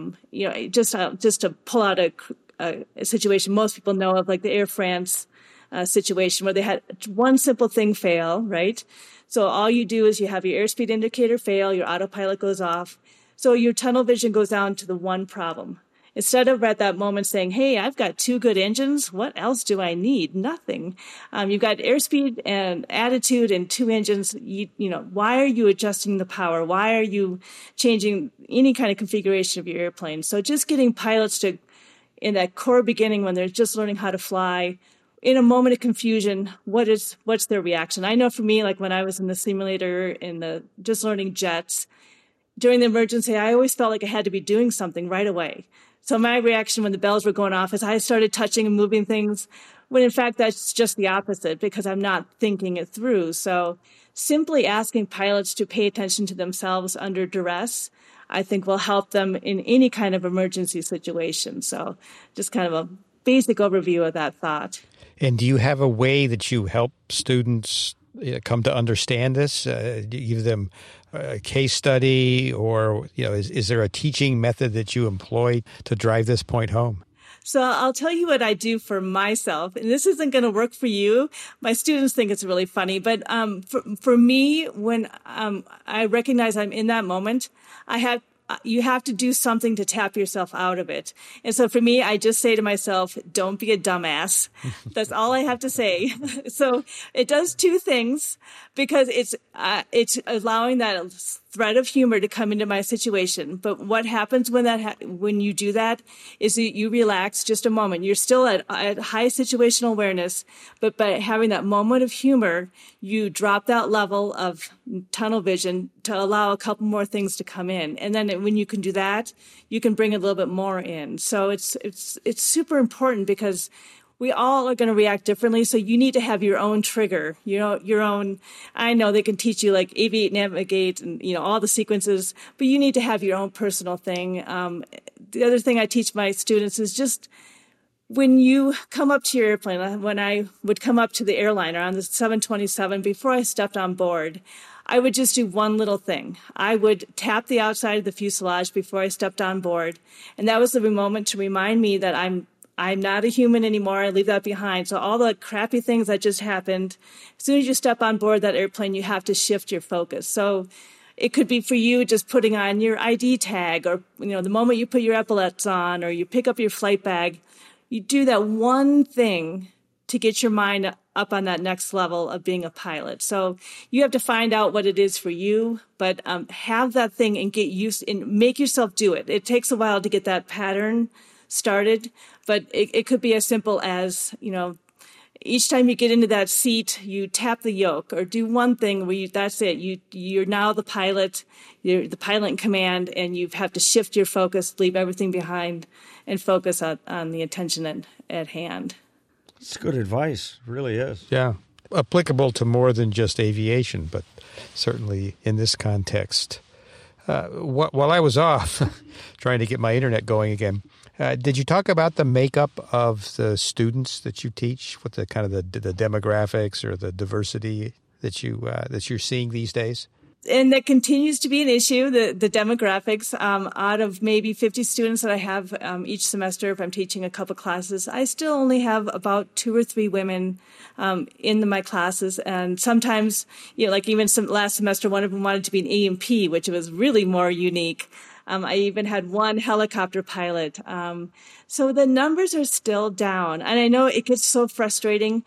Just to pull out a situation most people know of, like the Air France situation where they had one simple thing fail, right? So all you do is you have your airspeed indicator fail, your autopilot goes off. So your tunnel vision goes down to the one problem. Instead of at that moment saying, hey, I've got 2 good engines, what else do I need? Nothing. You've got airspeed and attitude and 2 engines. Why are you adjusting the power? Why are you changing any kind of configuration of your airplane? So just getting pilots to, in that core beginning when they're just learning how to fly, in a moment of confusion, what's their reaction? I know for me, like when I was in the simulator just learning jets, during the emergency, I always felt like I had to be doing something right away. So my reaction when the bells were going off is I started touching and moving things, when in fact that's just the opposite because I'm not thinking it through. So simply asking pilots to pay attention to themselves under duress, I think will help them in any kind of emergency situation. So just kind of a basic overview of that thought. And do you have a way that you help students come to understand this? Do you give them a case study, or is there a teaching method that you employ to drive this point home? So I'll tell you what I do for myself, and this isn't going to work for you. My students think it's really funny, but for me, when I recognize I'm in that moment, you have to do something to tap yourself out of it. And so for me, I just say to myself, don't be a dumbass. That's all I have to say. So it does 2 things, because it's allowing that thread of humor to come into my situation. But what happens when you do that is that you relax just a moment. You're still at high situational awareness, but by having that moment of humor, you drop that level of tunnel vision to allow a couple more things to come in. And then when you can do that, you can bring a little bit more in. So it's super important because we all are going to react differently. So you need to have your own trigger, your own. I know they can teach you like aviate, navigate, and, all the sequences, but you need to have your own personal thing. The other thing I teach my students is just when you come up to your airplane, when I would come up to the airliner on the 727, before I stepped on board, I would just do one little thing. I would tap the outside of the fuselage before I stepped on board. And that was the moment to remind me that I'm not a human anymore. I leave that behind. So all the crappy things that just happened, as soon as you step on board that airplane, you have to shift your focus. So it could be for you just putting on your ID tag, or, the moment you put your epaulets on, or you pick up your flight bag, you do that one thing to get your mind up on that next level of being a pilot. So you have to find out what it is for you, but have that thing and get used and make yourself do it. It takes a while to get that pattern started, but it could be as simple as, each time you get into that seat, you tap the yoke, or do one thing where that's it. You're now the pilot, you're the pilot in command, and you have to shift your focus, leave everything behind, and focus on the attention at hand. It's good advice. It really is. Yeah. Applicable to more than just aviation, but certainly in this context. While I was off trying to get my internet going again, did you talk about the makeup of the students that you teach? What the kind of the demographics or the diversity that you're seeing these days? And that continues to be an issue, the demographics. Out of maybe 50 students that I have each semester, if I'm teaching a couple classes, I still only have about 2 or 3 women in my classes. And sometimes, like even last semester, one of them wanted to be an A&P, which was really more unique. I even had one helicopter pilot. So the numbers are still down. And I know it gets so frustrating.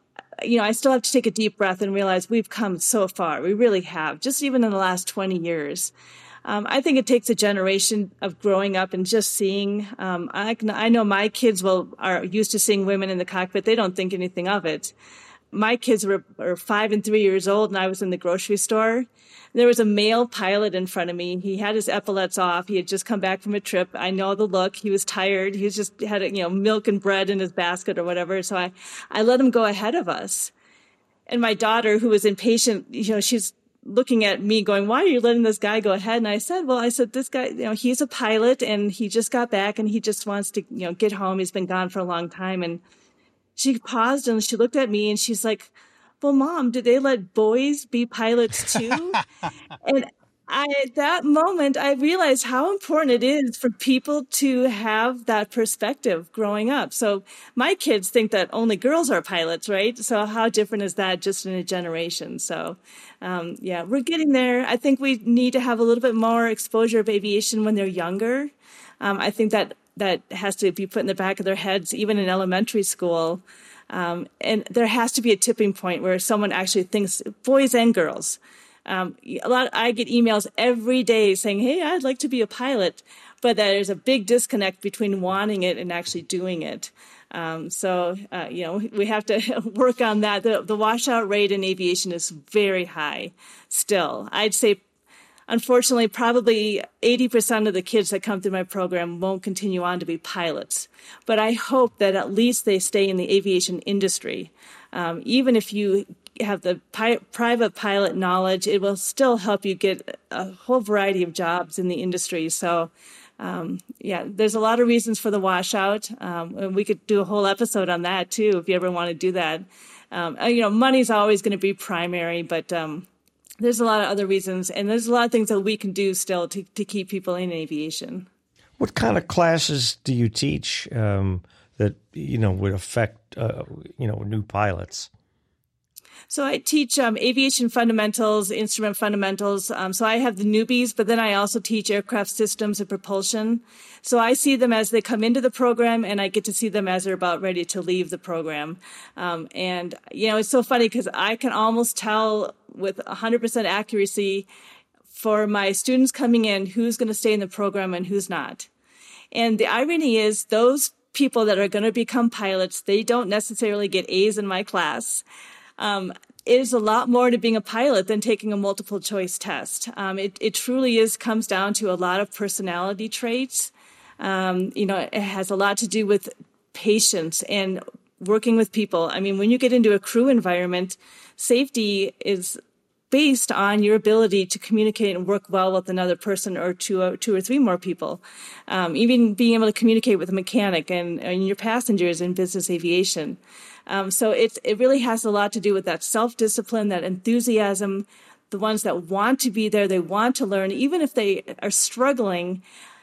I still have to take a deep breath and realize we've come so far. We really have, just even in the last 20 years. I think it takes a generation of growing up and just seeing. I know my kids are used to seeing women in the cockpit. They don't think anything of it. My kids were 5 and 3 years old, and I was in the grocery store. There was a male pilot in front of me. He had his epaulets off. He had just come back from a trip. I know the look. He was tired. He just had milk and bread in his basket or whatever. So I let him go ahead of us. And my daughter, who was impatient, she's looking at me going, "Why are you letting this guy go ahead?" And I said, this guy, he's a pilot and he just got back and he just wants to, get home. He's been gone for a long time. And she paused and she looked at me and she's like, "Well, Mom, do they let boys be pilots too?" And at that moment, I realized how important it is for people to have that perspective growing up. So my kids think that only girls are pilots, right? So how different is that just in a generation? So, we're getting there. I think we need to have a little bit more exposure of aviation when they're younger. I think that has to be put in the back of their heads, even in elementary school. And there has to be a tipping point where someone actually thinks, boys and girls. I get emails every day saying, "Hey, I'd like to be a pilot," but there's a big disconnect between wanting it and actually doing it. We have to work on that. The washout rate in aviation is very high still. I'd say, unfortunately, probably 80% of the kids that come through my program won't continue on to be pilots. But I hope that at least they stay in the aviation industry. Even if you have the private pilot knowledge, it will still help you get a whole variety of jobs in the industry. So, there's a lot of reasons for the washout. And we could do a whole episode on that too, if you ever want to do that. Money's always going to be primary, but there's a lot of other reasons, and there's a lot of things that we can do still to keep people in aviation. What kind of classes do you teach that would affect new pilots? So I teach aviation fundamentals, instrument fundamentals. So I have the newbies, but then I also teach aircraft systems and propulsion. So I see them as they come into the program, and I get to see them as they're about ready to leave the program. And, it's so funny because I can almost tell with 100% accuracy for my students coming in who's going to stay in the program and who's not. And the irony is those people that are going to become pilots, they don't necessarily get A's in my class. It is a lot more to being a pilot than taking a multiple choice test. It truly comes down to a lot of personality traits. It has a lot to do with patience and working with people. I mean, when you get into a crew environment, safety is based on your ability to communicate and work well with another person or two or three more people. Even being able to communicate with a mechanic and your passengers in business aviation. So it really has a lot to do with that self-discipline, that enthusiasm, the ones that want to be there, they want to learn, even if they are struggling.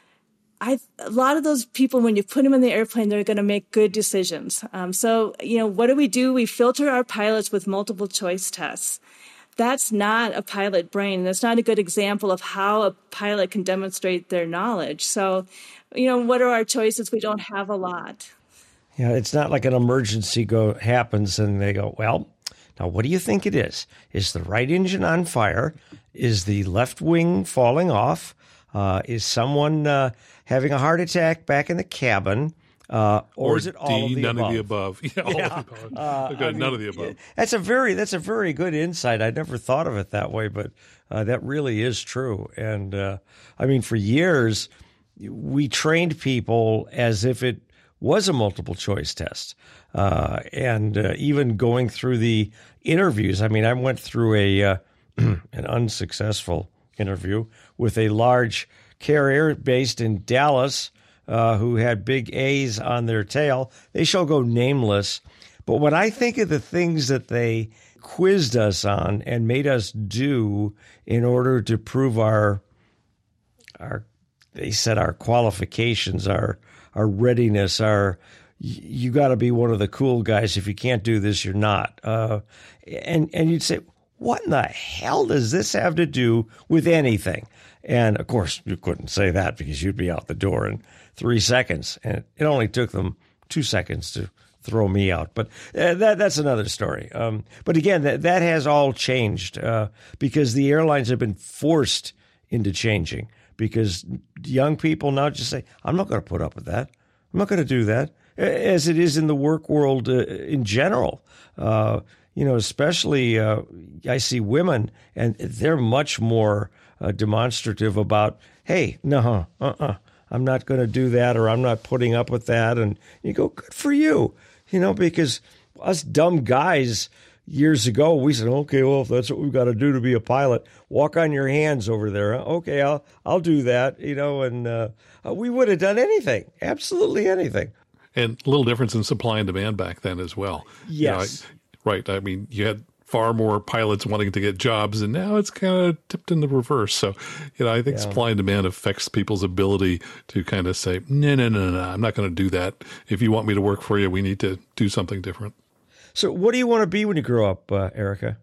A lot of those people, when you put them in the airplane, they're going to make good decisions. So what do? We filter our pilots with multiple choice tests. That's not a pilot brain. That's not a good example of how a pilot can demonstrate their knowledge. So, what are our choices? We don't have a lot. Yeah, it's not like an emergency happens and they go, well, now what do you think it is? Is the right engine on fire? Is the left wing falling off? Is someone having a heart attack back in the cabin? Or is it all of the none above? of the above? Yeah, all of the above. None of the above. That's a very good insight. I never thought of it that way, but that really is true. And for years we trained people as if it was a multiple choice test, and even going through the interviews. I went through an unsuccessful interview with a large carrier based in Dallas. Who had big A's on their tail. They shall go nameless. But when I think of the things that they quizzed us on and made us do in order to prove they said our qualifications, our readiness, you got to be one of the cool guys. If you can't do this, you're not. And you'd say, what in the hell does this have to do with anything? And, of course, you couldn't say that because you'd be out the door in 3 seconds. And it only took them 2 seconds to throw me out. But that's another story. But, again, that has all changed because the airlines have been forced into changing because young people now just say, I'm not going to put up with that. I'm not going to do that, as it is in the work world in general. Especially I see women, and they're much more demonstrative about, hey, no, I'm not going to do that, or I'm not putting up with that. And you go, good for you, because us dumb guys years ago, we said, okay, well, if that's what we've got to do to be a pilot, walk on your hands over there. Okay, I'll do that, and we would have done anything, absolutely anything. And a little difference in supply and demand back then as well. Yes. Right. You had far more pilots wanting to get jobs, and now it's kind of tipped in the reverse. So, I think supply and demand affects people's ability to kind of say, no, I'm not going to do that. If you want me to work for you, we need to do something different. So what do you want to be when you grow up, Erica?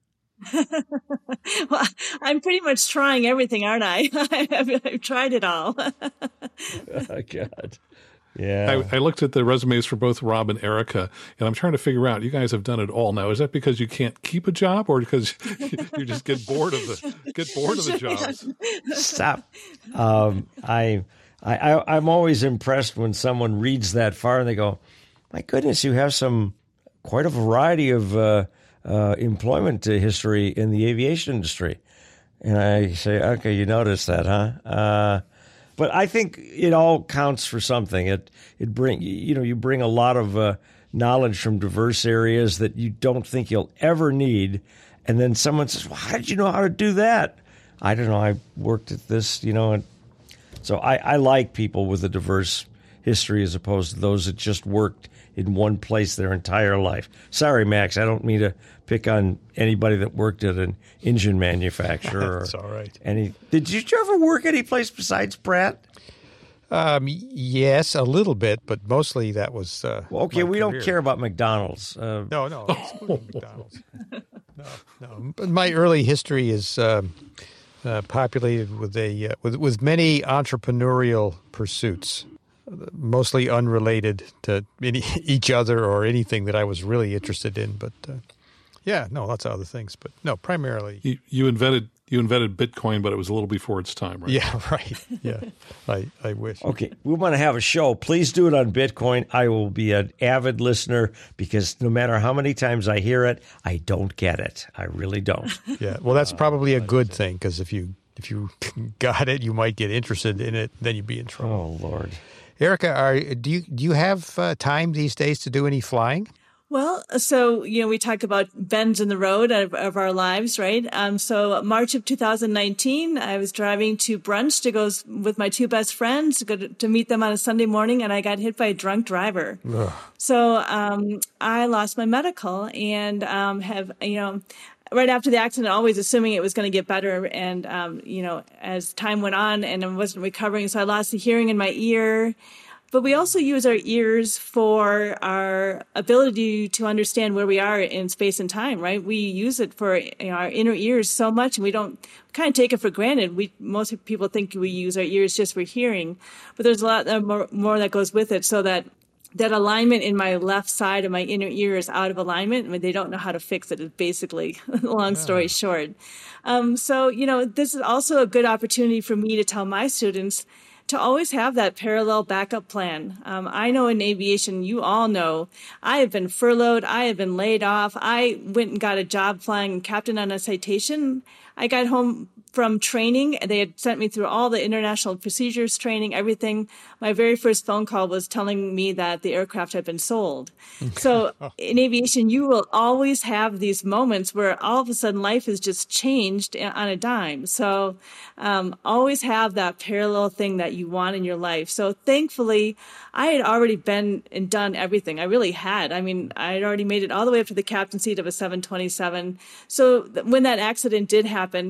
Well, I'm pretty much trying everything, aren't I? I've tried it all. Oh, God. Yeah. I looked at the resumes for both Rob and Erica, and I'm trying to figure out, you guys have done it all. Now, is that because you can't keep a job, or because you just get bored of the jobs? Stop. I'm always impressed when someone reads that far and they go, my goodness, you have quite a variety of employment history in the aviation industry. And I say, okay, you noticed that, huh? But I think it all counts for something. You bring a lot of knowledge from diverse areas that you don't think you'll ever need, and then someone says, "Well, how did you know how to do that?" I don't know. I worked at this, and so I like people with a diverse history as opposed to those that just worked in one place their entire life. Sorry, Max, I don't mean to pick on anybody that worked at an engine manufacturer. That's all right. Did you ever work any place besides Pratt? Yes, a little bit, but mostly that was. Well, okay, we don't care about McDonald's. No, excluding McDonald's. No. But my early history is populated with many entrepreneurial pursuits, mostly unrelated to each other or anything that I was really interested in. But lots of other things. But no, primarily you invented Bitcoin, but it was a little before its time, right? Yeah, right. Yeah, I wish. Okay, we want to have a show. Please do it on Bitcoin. I will be an avid listener because no matter how many times I hear it, I don't get it. I really don't. Yeah, well, that's probably a good thing because if you got it, you might get interested in it, then you'd be in trouble. Oh, Lord. Erica, do you have time these days to do any flying? Well, so, we talk about bends in the road of our lives, right? So March of 2019, I was driving to brunch to go with my two best friends to meet them on a Sunday morning, and I got hit by a drunk driver. Ugh. So I lost my medical and right after the accident, always assuming it was going to get better. And, as time went on and I wasn't recovering, so I lost the hearing in my ear. But we also use our ears for our ability to understand where we are in space and time, right? We use it for our inner ears so much, and we kind of take it for granted. Most people think we use our ears just for hearing, but there's a lot more that goes with it. So that alignment in my left side of my inner ear is out of alignment. I mean, they don't know how to fix it. It's basically, long story short. So this is also a good opportunity for me to tell my students to always have that parallel backup plan. I know in aviation, you all know, I have been furloughed. I have been laid off. I went and got a job flying captain on a Citation. I got home from training. They had sent me through all the international procedures training, everything. My very first phone call was telling me that the aircraft had been sold. So in aviation, you will always have these moments where all of a sudden life has just changed on a dime. So always have that parallel thing that you want in your life. So thankfully, I had already been and done everything. I really had. I mean, I had already made it all the way up to the captain seat of a 727. So when that accident did happen,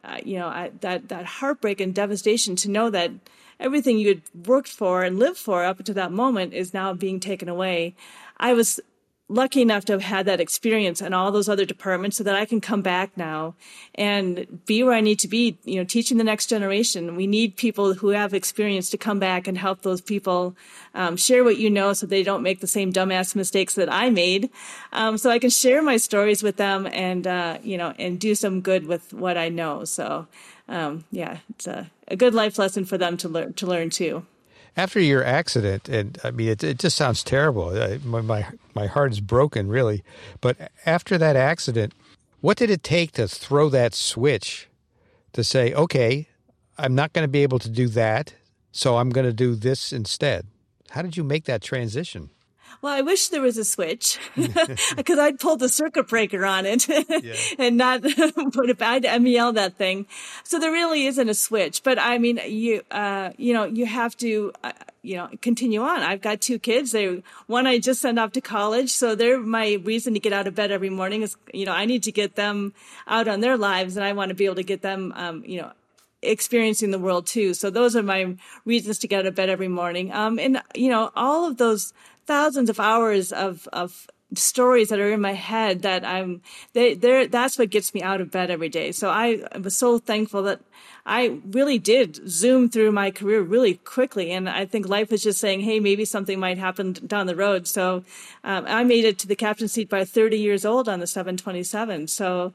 that heartbreak and devastation to know that everything you had worked for and lived for up to that moment is now being taken away. I was lucky enough to have had that experience in all those other departments so that I can come back now and be where I need to be, teaching the next generation. We need people who have experience to come back and help those people share what you know so they don't make the same dumbass mistakes that I made. So I can share my stories with them and do some good with what I know. So, it's a good life lesson for them to learn too. After your accident, and I mean, it just sounds terrible. My heart is broken, really. But after that accident, what did it take to throw that switch to say, okay, I'm not going to be able to do that, so I'm going to do this instead? How did you make that transition? Well, I wish there was a switch because I'd pull the circuit breaker on it and not put it back. I'd MEL that thing. So there really isn't a switch. But I mean, you have to, continue on. I've got two kids. One I just sent off to college. So they're my reason to get out of bed every morning is, I need to get them out on their lives and I want to be able to get them, experiencing the world too. So those are my reasons to get out of bed every morning. And all of those thousands of hours of stories that are in my head that that's what gets me out of bed every day. So I was so thankful that I really did zoom through my career really quickly. And I think life was just saying, hey, maybe something might happen down the road. So I made it to the captain's seat by 30 years old on the 727. So,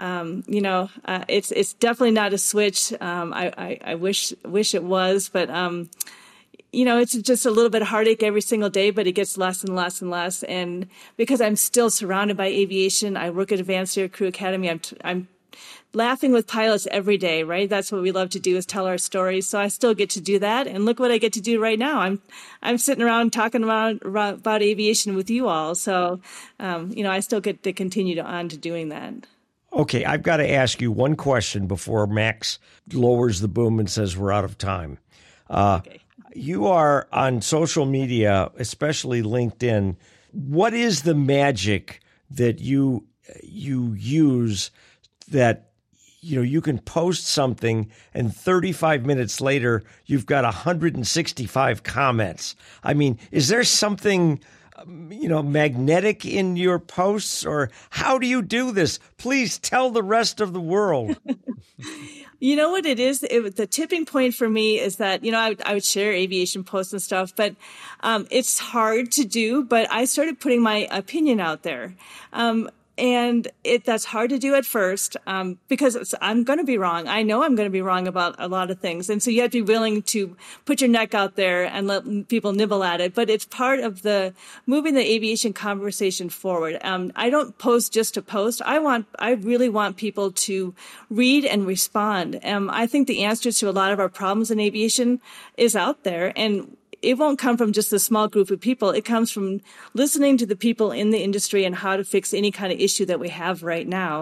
it's definitely not a switch. I wish it was, but, it's just a little bit of heartache every single day, but it gets less and less and less. And because I'm still surrounded by aviation, I work at Advanced Air Crew Academy. I'm laughing with pilots every day, right? That's what we love to do is tell our stories. So I still get to do that. And look what I get to do right now. I'm sitting around talking about aviation with you all. So, I still get to continue on to doing that. Okay, I've got to ask you one question before Max lowers the boom and says we're out of time. Okay. You are on social media, especially LinkedIn. What is the magic that you use that you can post something and 35 minutes later you've got 165 comments? I mean, is there something magnetic in your posts, or how do you do this? Please tell the rest of the world. You know what it is? The tipping point for me is that, I would share aviation posts and stuff, but it's hard to do. But I started putting my opinion out there. And that's hard to do at first because I'm going to be wrong. I know I'm going to be wrong about a lot of things. And so you have to be willing to put your neck out there and let people nibble at it. But it's part of the moving the aviation conversation forward. I don't post just to post. I really want people to read and respond. I think the answers to a lot of our problems in aviation is out there. And it won't come from just a small group of people. It comes from listening to the people in the industry and how to fix any kind of issue that we have right now.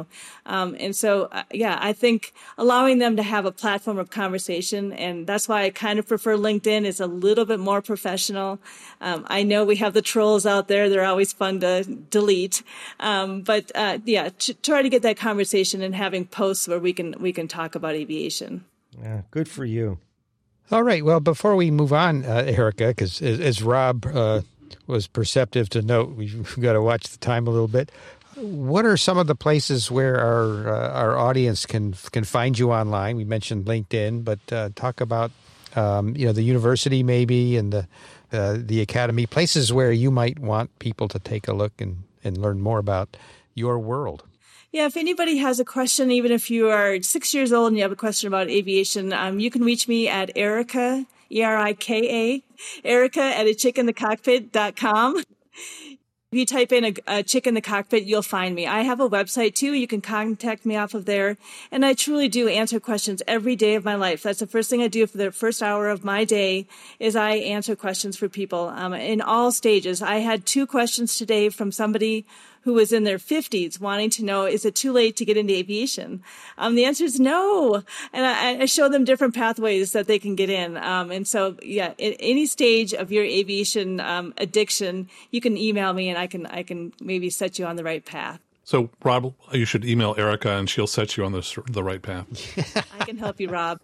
I think allowing them to have a platform of conversation, and that's why I kind of prefer LinkedIn. It's a little bit more professional. I know we have the trolls out there. They're always fun to delete. Try to get that conversation and having posts where we can talk about aviation. Yeah, good for you. All right. Well, before we move on, Erica, because as Rob was perceptive to note, we've got to watch the time a little bit. What are some of the places where our audience can find you online? We mentioned LinkedIn, but talk about the university maybe and the academy, places where you might want people to take a look and learn more about your world. Yeah, if anybody has a question, even if you are 6 years old and you have a question about aviation, you can reach me at Erica, Erika, Erica at achickinthecockpit.com. If you type in a chick in the cockpit, you'll find me. I have a website too. You can contact me off of there. And I truly do answer questions every day of my life. That's the first thing I do for the first hour of my day is I answer questions for people in all stages. I had 2 questions today from somebody who was in their 50s wanting to know, is it too late to get into aviation? The answer is no. And I show them different pathways that they can get in. At any stage of your aviation addiction, you can email me and I can maybe set you on the right path. So, Rob, you should email Erica and she'll set you on the right path. I can help you, Rob.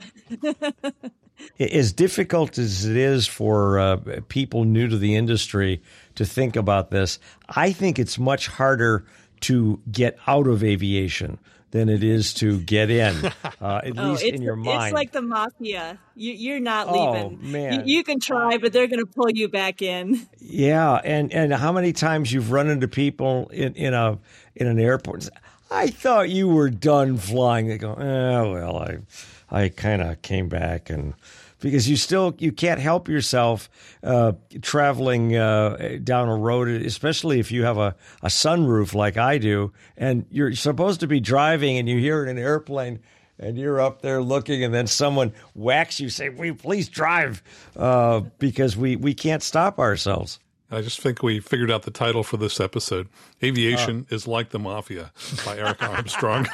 As difficult as it is for people new to the industry to think about this, I think it's much harder to get out of aviation than it is to get in, at least in your mind. It's like the mafia. You're not leaving. Oh, man. You can try, but they're going to pull you back in. Yeah, and how many times you've run into people in an airport? I thought you were done flying. They go, I kind of came back, and because you can't help yourself traveling down a road, especially if you have a sunroof like I do, and you're supposed to be driving and you hear an airplane and you're up there looking, and then someone whacks you, say, "Will you please drive?" Because we can't stop ourselves. I just think we figured out the title for this episode. Aviation is like the Mafia by Eric Armstrong.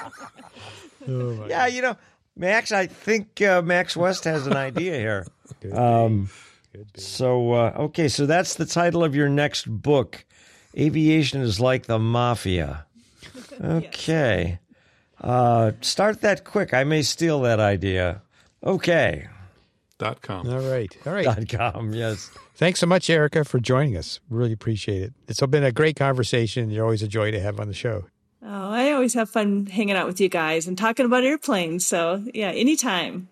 Yeah, Max, I think Max West has an idea here. So that's the title of your next book. Aviation is like the Mafia. Okay. Start that quick. I may steal that idea. Okay. .com. All right. .com, yes. Thanks so much, Erica, for joining us. Really appreciate it. It's been a great conversation. You're always a joy to have on the show. Oh, I always have fun hanging out with you guys and talking about airplanes. So, yeah, anytime.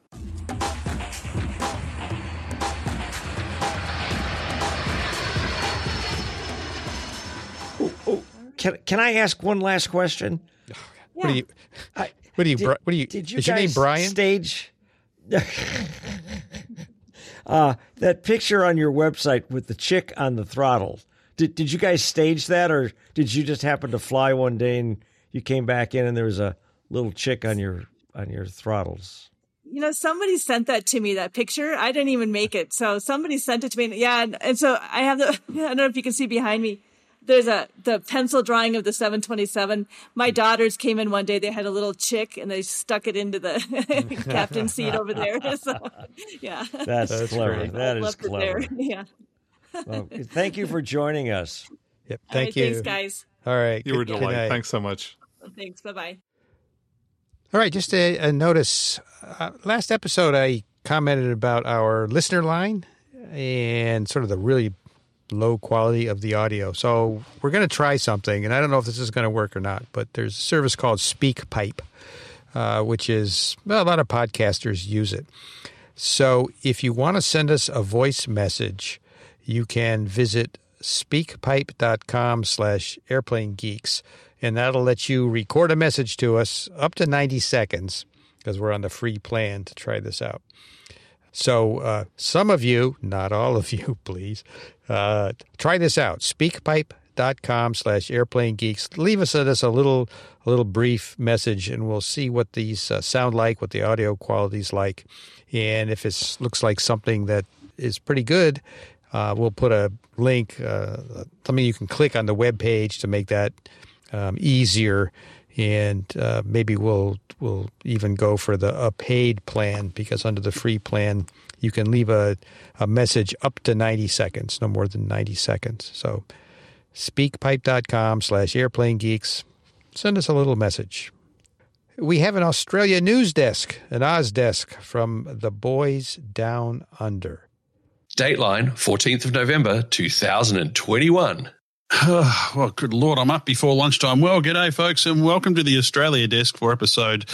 Can I ask one last question? Yeah. What are you? Did you is your name Brian? Stage that picture on your website with the chick on the throttle. Did you guys stage that, or did you just happen to fly one day and you came back in and there was a little chick on your throttles? Somebody sent that to me, that picture. I didn't even make it. So somebody sent it to me. Yeah. And so I have I don't know if you can see behind me. There's the pencil drawing of the 727. My daughters came in one day. They had a little chick and they stuck it into the captain's seat over there. So, yeah. That's clever. That is clever. Yeah. Well, thank you for joining us. Yep. Thank you. Thanks, guys. All right. You were a delight. Thanks so much. Thanks. Bye-bye. All right. Just a notice. Last episode, I commented about our listener line and sort of the really low quality of the audio. So we're going to try something, and I don't know if this is going to work or not, but there's a service called SpeakPipe, which is, well, a lot of podcasters use it. So if you want to send us a voice message, you can visit speakpipe.com/airplanegeeks, and that'll let you record a message to us up to 90 seconds because we're on the free plan to try this out. So some of you, not all of you, please, try this out. Speakpipe.com/airplanegeeks. Leave us a little brief message, and we'll see what these sound like, what the audio quality's like. And if it looks like something that is pretty good, we'll put a link, something you can click on the web page to make that easier. And maybe we'll even go for a paid plan, because under the free plan, you can leave a message up to 90 seconds, no more than 90 seconds. So speakpipe.com/airplanegeeks. Send us a little message. We have an Australia news desk, an Oz desk from the boys down under. Dateline, 14th of November, 2021. Well, good Lord, I'm up before lunchtime. Well, g'day, folks, and welcome to the Australia Desk for episode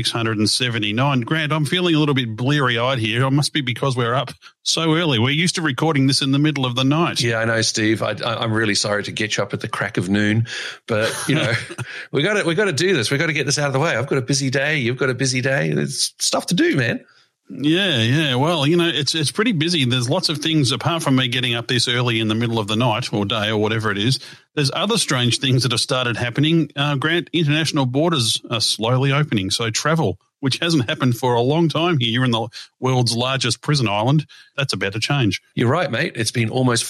679. Grant, I'm feeling a little bit bleary-eyed here. It must be because we're up so early. We're used to recording this in the middle of the night. Yeah, I know, Steve. I'm really sorry to get you up at the crack of noon, but, you know, we got to do this. We got to get this out of the way. I've got a busy day. You've got a busy day. There's stuff to do, man. Yeah. Well, you know, it's pretty busy. There's lots of things apart from me getting up this early in the middle of the night or day or whatever it is. There's other strange things that have started happening. Grant, international borders are slowly opening. So travel, which hasn't happened for a long time here. You're in the world's largest prison island. That's about to change. You're right, mate. It's been almost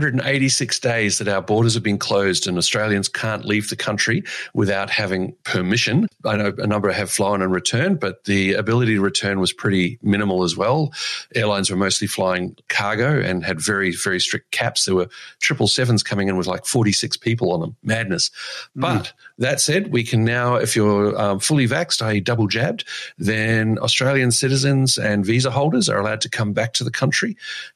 586 days that our borders have been closed and Australians can't leave the country without having permission. I know a number have flown and returned, but the ability to return was pretty minimal as well. Airlines were mostly flying cargo and had very, very strict caps. There were 777s coming in with like 46 people on them. Madness. But that said, we can now, if you're fully vaxxed, i.e. double jabbed, then Australian citizens and visa holders are allowed to come back to the country.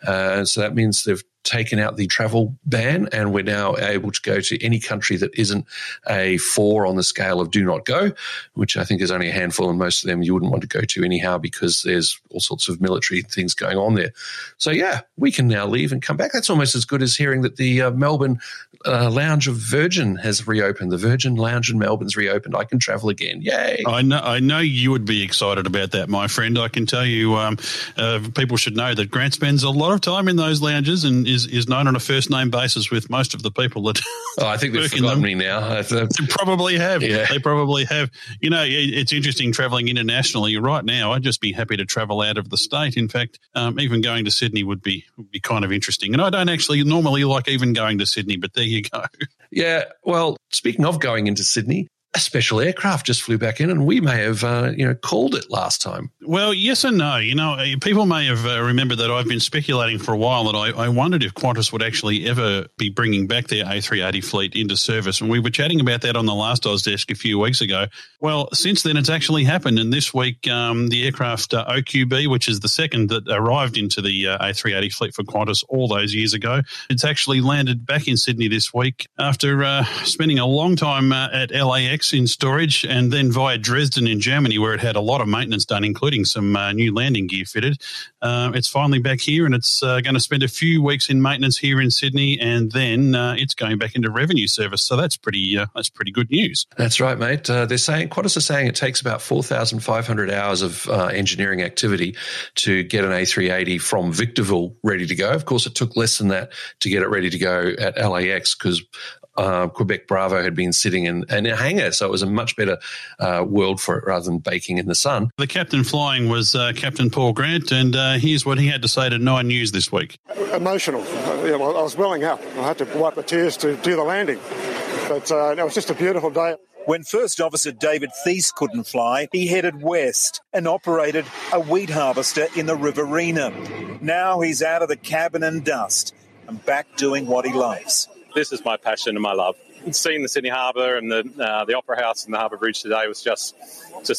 So that means they've taken out the travel ban, and we're now able to go to any country that isn't a 4 on the scale of do not go, which I think is only a handful, and most of them you wouldn't want to go to anyhow because there's all sorts of military things going on there. So, yeah, we can now leave and come back. That's almost as good as hearing that the Melbourne Lounge of Virgin has reopened. The Virgin Lounge in Melbourne's reopened. I can travel again. Yay. I know you would be excited about that, my friend. I can tell you people should know that Grant spends a lot of time in those lounges and is known on a first-name basis with most of the people that I think they've forgotten me now. They probably have. Yeah. They probably have. You know, it's interesting travelling internationally. Right now, I'd just be happy to travel out of the state. In fact, even going to Sydney would be kind of interesting. And I don't actually normally like even going to Sydney, but there you go. Yeah, well, speaking of going into Sydney, a special aircraft just flew back in, and we may have, called it last time. Well, yes and no. You know, people may have remembered that I've been speculating for a while that I wondered if Qantas would actually ever be bringing back their A380 fleet into service. And we were chatting about that on the last Oz Desk a few weeks ago. Well, since then, it's actually happened. And this week, the aircraft OQB, which is the second that arrived into the A380 fleet for Qantas all those years ago, it's actually landed back in Sydney this week after spending a long time at LAX in storage and then via Dresden in Germany, where it had a lot of maintenance done, including some new landing gear fitted. It's finally back here, and it's going to spend a few weeks in maintenance here in Sydney, and then it's going back into revenue service. So that's pretty good news. That's right, mate. Qantas is saying it takes about 4,500 hours of engineering activity to get an A380 from Victorville ready to go. Of course, it took less than that to get it ready to go at LAX because Quebec Bravo had been sitting in a hangar, so it was a much better world for it rather than baking in the sun. The captain flying was Captain Paul Grant, and here's what he had to say to Nine News this week. Emotional. I was welling up. I had to wipe the tears to do the landing. But it was just a beautiful day. When First Officer David Thies couldn't fly, he headed west and operated a wheat harvester in the Riverina. Now he's out of the cabin and dust and back doing what he loves. This is my passion and my love. Seeing the Sydney Harbour and the Opera House and the Harbour Bridge today was just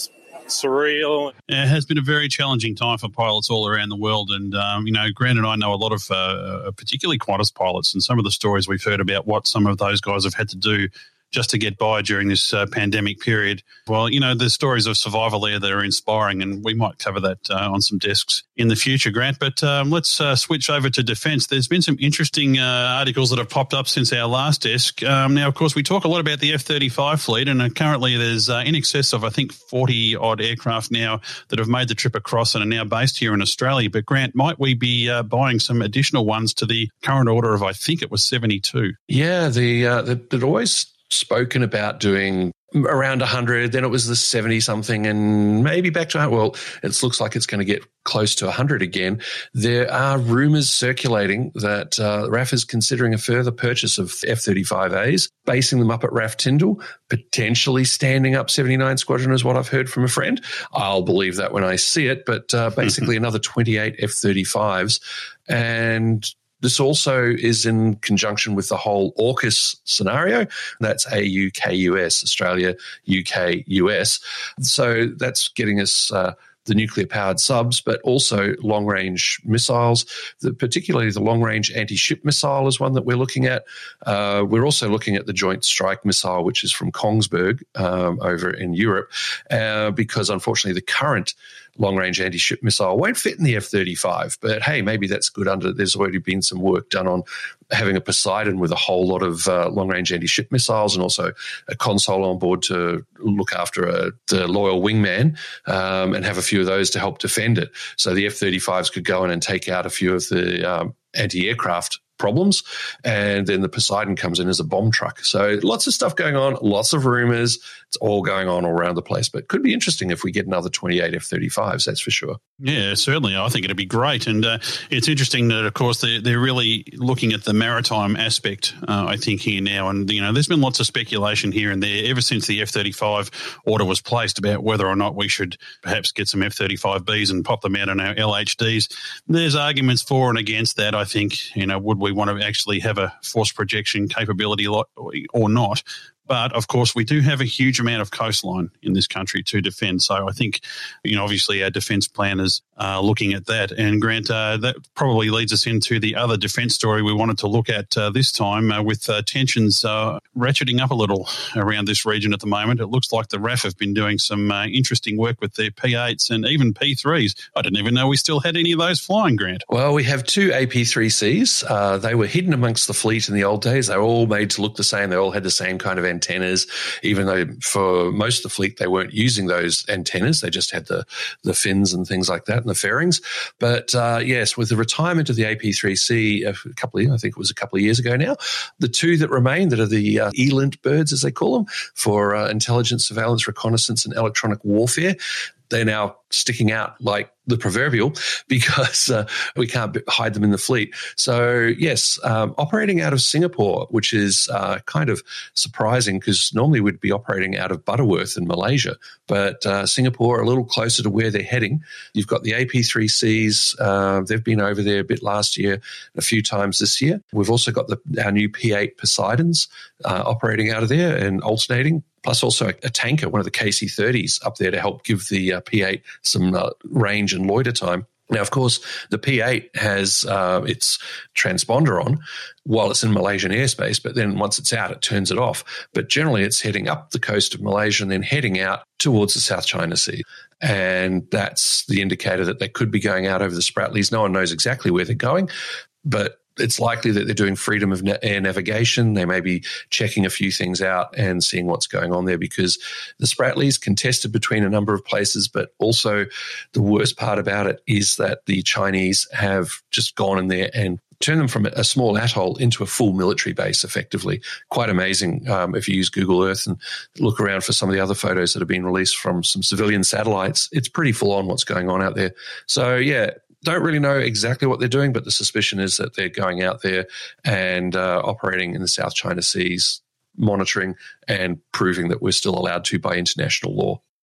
surreal. It has been a very challenging time for pilots all around the world. And, Grant and I know a lot of particularly Qantas pilots, and some of the stories we've heard about what some of those guys have had to do just to get by during this pandemic period. Well, there's stories of survival there that are inspiring, and we might cover that on some desks in the future, Grant. But let's switch over to defence. There's been some interesting articles that have popped up since our last desk. Now, of course, we talk a lot about the F-35 fleet, and currently there's in excess of, I think, 40-odd aircraft now that have made the trip across and are now based here in Australia. But, Grant, might we be buying some additional ones to the current order of, I think it was 72? Yeah, they'd always spoken about doing around 100, then it was the 70-something, and maybe back to, well, it looks like it's going to get close to 100 again. There are rumours circulating that RAF is considering a further purchase of F-35As, basing them up at RAF Tyndall, potentially standing up 79 Squadron is what I've heard from a friend. I'll believe that when I see it, but basically another 28 F-35s. And this also is in conjunction with the whole AUKUS scenario. That's AU, KUS, Australia, UK, US. So that's getting us the nuclear-powered subs, but also long-range missiles. Particularly the long-range anti-ship missile is one that we're looking at. We're also looking at the Joint Strike Missile, which is from Kongsberg over in Europe, because unfortunately the current long-range anti-ship missile won't fit in the F-35. But hey, maybe that's good. There's already been some work done on having a Poseidon with a whole lot of long-range anti-ship missiles, and also a console on board to look after the loyal wingman and have a few of those to help defend it. So the F-35s could go in and take out a few of the anti-aircraft problems, and then the Poseidon comes in as a bomb truck. So lots of stuff going on, lots of rumors. It's all going on all around the place, but could be interesting if we get another 28 F-35s, that's for sure. Yeah, certainly. I think it'd be great. And it's interesting that, of course, they're really looking at the maritime aspect, I think, here now. And, there's been lots of speculation here and there ever since the F-35 order was placed about whether or not we should perhaps get some F-35Bs and pop them out on our LHDs. There's arguments for and against that, I think. Would we want to actually have a force projection capability or not? But, of course, we do have a huge amount of coastline in this country to defend. So I think, obviously our defence planners are looking at that. And, Grant, that probably leads us into the other defence story we wanted to look at this time with tensions ratcheting up a little around this region at the moment. It looks like the RAF have been doing some interesting work with their P8s and even P3s. I didn't even know we still had any of those flying, Grant. Well, we have two AP3Cs. They were hidden amongst the fleet in the old days. They were all made to look the same. They all had the same kind of antennas, even though for most of the fleet they weren't using those antennas. They just had the fins and things like that and the fairings. But yes, with the retirement of the AP3C I think it was a couple of years ago now, the two that remain that are the ELINT birds, as they call them, for intelligence, surveillance, reconnaissance and electronic warfare, they're now sticking out like the proverbial because we can't hide them in the fleet. So, yes, operating out of Singapore, which is kind of surprising because normally we'd be operating out of Butterworth in Malaysia, but Singapore a little closer to where they're heading. You've got the AP3Cs. They've been over there a bit last year, a few times this year. We've also got our new P8 Poseidons operating out of there and alternating, plus also a tanker, one of the KC-30s up there to help give the P8 some range and loiter time. Now, of course, the P8 has its transponder on while it's in Malaysian airspace, but then once it's out, it turns it off. But generally, it's heading up the coast of Malaysia and then heading out towards the South China Sea. And that's the indicator that they could be going out over the Spratlys. No one knows exactly where they're going, but it's likely that they're doing freedom of air navigation. They may be checking a few things out and seeing what's going on there, because the Spratlys contested between a number of places, but also the worst part about it is that the Chinese have just gone in there and turned them from a small atoll into a full military base, effectively. Quite amazing if you use Google Earth and look around for some of the other photos that have been released from some civilian satellites. It's pretty full on what's going on out there. So, yeah, don't really know exactly what they're doing, but the suspicion is that they're going out there and operating in the South China Seas, monitoring and proving that we're still allowed to by international law.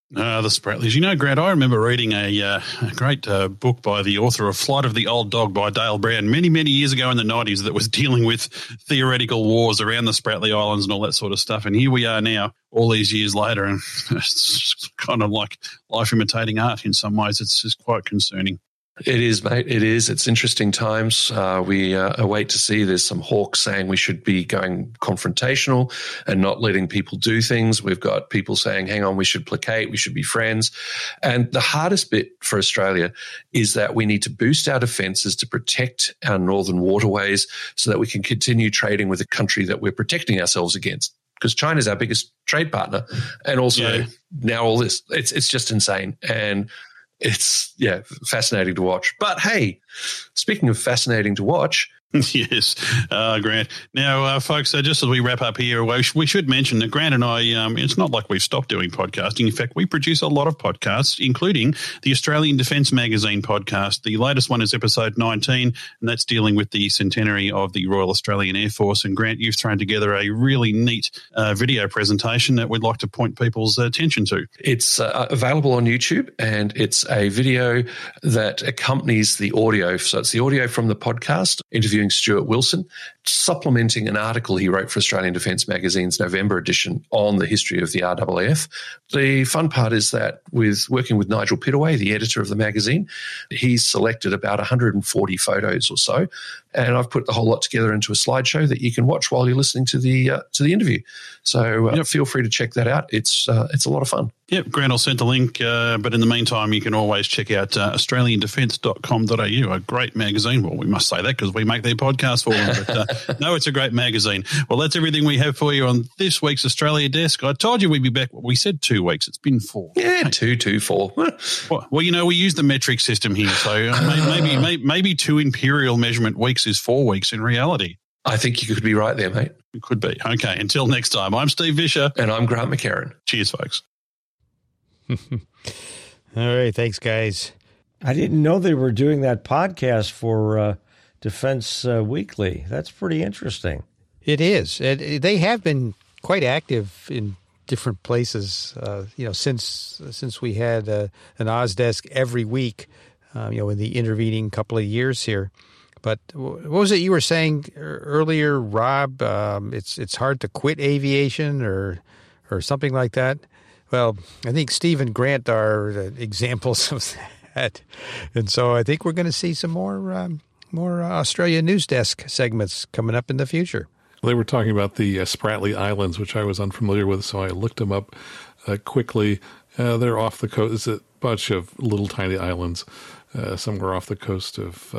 The Spratlys. You know, Grant, I remember reading a great book by the author of Flight of the Old Dog by Dale Brown many, many years ago in the 90s that was dealing with theoretical wars around the Spratly Islands and all that sort of stuff. And here we are now, all these years later, and it's kind of like life imitating art in some ways. It's just quite concerning. It is, mate. It is. It's interesting times. We await to see. There's some hawks saying we should be going confrontational and not letting people do things. We've got people saying, hang on, we should placate, we should be friends. And the hardest bit for Australia is that we need to boost our defences to protect our northern waterways so that we can continue trading with a country that we're protecting ourselves against. Because China's our biggest trade partner. And also now all this. It's just insane. And it's, fascinating to watch. But hey, speaking of fascinating to watch. Yes, Grant. Now, folks, just as we wrap up here, we should mention that Grant and I, it's not like we've stopped doing podcasting. In fact, we produce a lot of podcasts, including the Australian Defence Magazine podcast. The latest one is episode 19, and that's dealing with the centenary of the Royal Australian Air Force. And Grant, you've thrown together a really neat video presentation that we'd like to point people's attention to. It's available on YouTube, and it's a video that accompanies the audio. So it's the audio from the podcast, interviewing Stuart Wilson, supplementing an article he wrote for Australian Defence Magazine's November edition on the history of the RAAF. The fun part is that with working with Nigel Pittaway, the editor of the magazine, he's selected about 140 photos or so, and I've put the whole lot together into a slideshow that you can watch while you're listening to the interview. So feel free to check that out. It's a lot of fun. Yep, Grant will send the link, but in the meantime, you can always check out australiandefence.com.au, a great magazine. Well, we must say that because we make their podcast for them, but no, it's a great magazine. Well, that's everything we have for you on this week's Australia Desk. I told you we'd be back. We said 2 weeks. It's been 4. Yeah, 4. Well, you know, we use the metric system here, so maybe 2 imperial measurement weeks is 4 weeks in reality. I think you could be right there, mate. It could be. Okay, until next time, I'm Steve Vischer. And I'm Grant McHerron. Cheers, folks. All right. Thanks, guys. I didn't know they were doing that podcast for Defense Weekly. That's pretty interesting. It is. They have been quite active in different places, since we had an OzDesk every week, in the intervening couple of years here. But what was it you were saying earlier, Rob? It's hard to quit aviation or something like that. Well, I think Steve and Grant are examples of that. And so I think we're going to see some more Australia News Desk segments coming up in the future. They were talking about the Spratly Islands, which I was unfamiliar with, so I looked them up quickly. They're off the coast. It's a bunch of little tiny islands. Somewhere off the coast of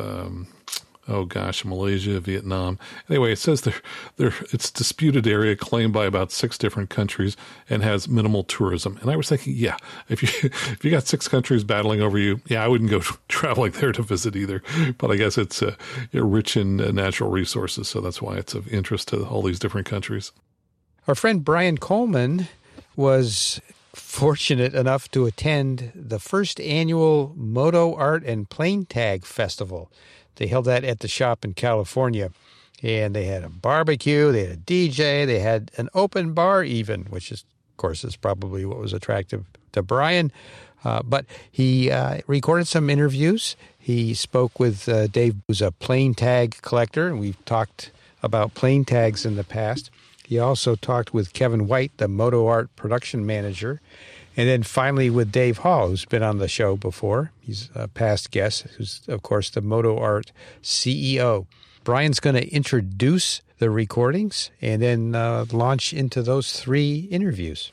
Malaysia, Vietnam. Anyway, it says it's a disputed area claimed by about 6 different countries and has minimal tourism. And I was thinking, if you got 6 countries battling over you, I wouldn't go traveling there to visit either. But I guess it's rich in natural resources, so that's why it's of interest to all these different countries. Our friend Brian Coleman was fortunate enough to attend the first annual Moto Art and Plane Tag Festival. They held that at the shop in California, and they had a barbecue, they had a DJ, they had an open bar even, which is, of course, is probably what was attractive to Brian. But he recorded some interviews. He spoke with Dave, who's a plane tag collector, and we've talked about plane tags in the past. He also talked with Kevin White, the Moto Art production manager. And then finally with Dave Hall, who's been on the show before. He's a past guest, who's, of course, the Moto Art CEO. Brian's going to introduce the recordings and then launch into those 3 interviews.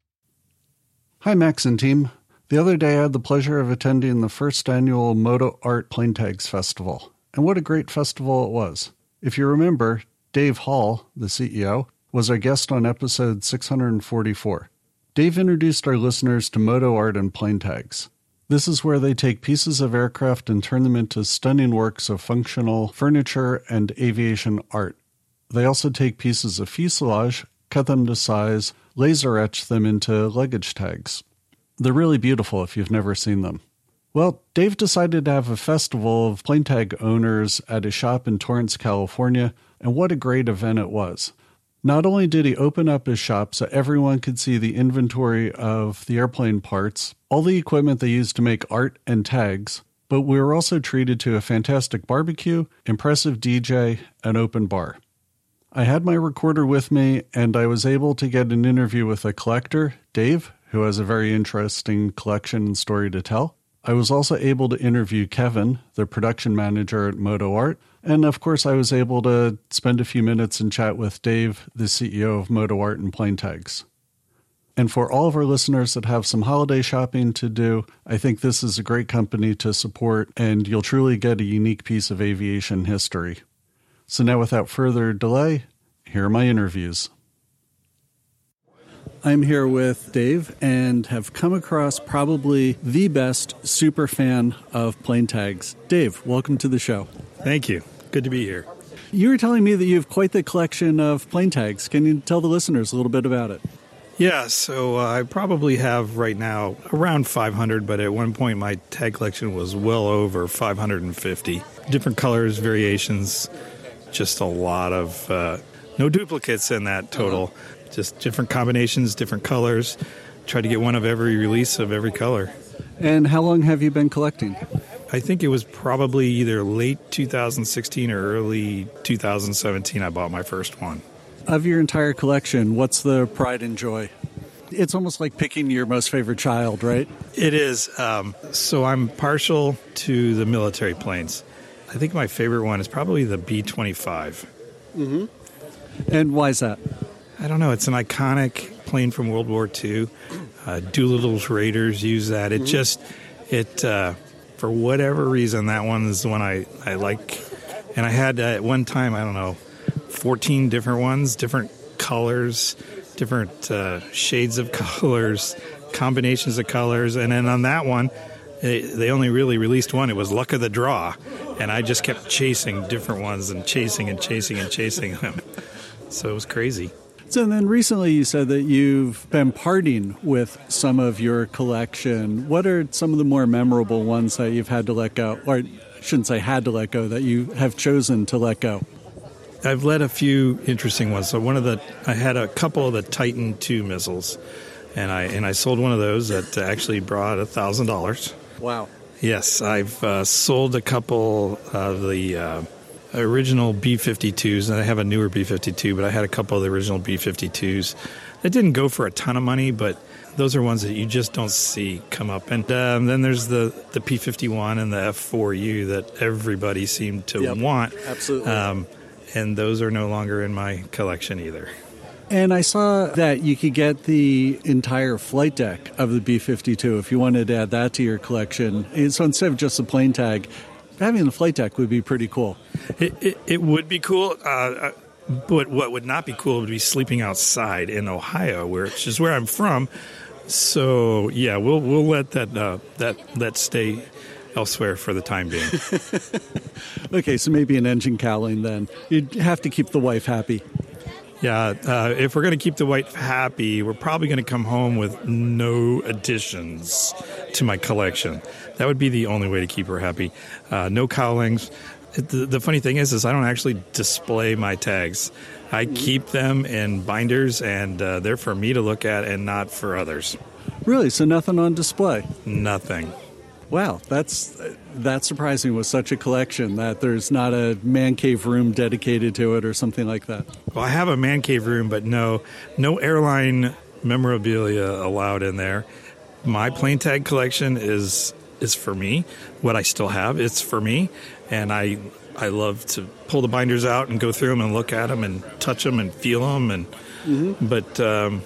Hi, Max and team. The other day I had the pleasure of attending the first annual Moto Art Plane Tags Festival. And what a great festival it was. If you remember, Dave Hall, the CEO, was our guest on episode 644. Dave introduced our listeners to Moto Art and Plane Tags. This is where they take pieces of aircraft and turn them into stunning works of functional furniture and aviation art. They also take pieces of fuselage, cut them to size, laser etch them into luggage tags. They're really beautiful if you've never seen them. Well, Dave decided to have a festival of plane tag owners at his shop in Torrance, California, and what a great event it was. Not only did he open up his shop so everyone could see the inventory of the airplane parts, all the equipment they used to make art and tags, but we were also treated to a fantastic barbecue, impressive DJ, and open bar. I had my recorder with me, and I was able to get an interview with a collector, Dave, who has a very interesting collection and story to tell. I was also able to interview Kevin, the production manager at Moto Art, and of course I was able to spend a few minutes and chat with Dave, the CEO of Moto Art and Plane Tags. And for all of our listeners that have some holiday shopping to do, I think this is a great company to support, and you'll truly get a unique piece of aviation history. So now without further delay, here are my interviews. I'm here with Dave and have come across probably the best super fan of plane tags. Dave, welcome to the show. Thank you. Good to be here. You were telling me that you have quite the collection of plane tags. Can you tell the listeners a little bit about it? Yeah, so I probably have right now around 500, but at one point my tag collection was well over 550. Different colors, variations, just a lot of no duplicates in that total. Just different combinations, different colors. Try to get one of every release of every color. And how long have you been collecting? I think it was probably either late 2016 or early 2017 I bought my first one. Of your entire collection, what's the pride and joy? It's almost like picking your most favorite child, right? It is. So I'm partial to the military planes. I think my favorite one is probably the B-25. Mm-hmm. And why is that? I don't know. It's an iconic plane from World War II. Doolittle's Raiders use that. For whatever reason, that one is the one I like. And I had at one time, 14 different ones, different colors, different shades of colors, combinations of colors. And then on that one, they only really released one. It was Luck of the Draw. And I just kept chasing different ones and chasing them. So it was crazy. So then recently you said that you've been parting with some of your collection. What are some of the more memorable ones that you've had to let go? Or I shouldn't say had to let go, that you have chosen to let go? I've let a few interesting ones. So I had a couple of the Titan II missiles, and I sold one of those that actually brought $1,000. Wow. Yes, I've sold a couple of the original B-52s, and I have a newer B-52, but I had a couple of the original B-52s. That didn't go for a ton of money, but those are ones that you just don't see come up. And then there's the P-51 and the F-4U that everybody seemed to want. Absolutely. And those are no longer in my collection either. And I saw that you could get the entire flight deck of the B-52 if you wanted to add that to your collection. And so instead of just a plane tag, having the flight deck would be pretty cool. It would be cool, but what would not be cool would be sleeping outside in Ohio, which is where I'm from. So yeah, we'll let that stay elsewhere for the time being. Okay, so maybe an engine cowling then. You'd have to keep the wife happy. Yeah, if we're going to keep the wife happy, we're probably going to come home with no additions to my collection. That would be the only way to keep her happy. No cowlings. The funny thing is I don't actually display my tags. I keep them in binders, and they're for me to look at and not for others. Really? So nothing on display? Nothing. Wow, that's surprising with such a collection that there's not a man cave room dedicated to it or something like that. Well, I have a man cave room, but no airline memorabilia allowed in there. My plane tag collection is for me. What I still have, it's for me, and I love to pull the binders out and go through them and look at them and touch them and feel them, but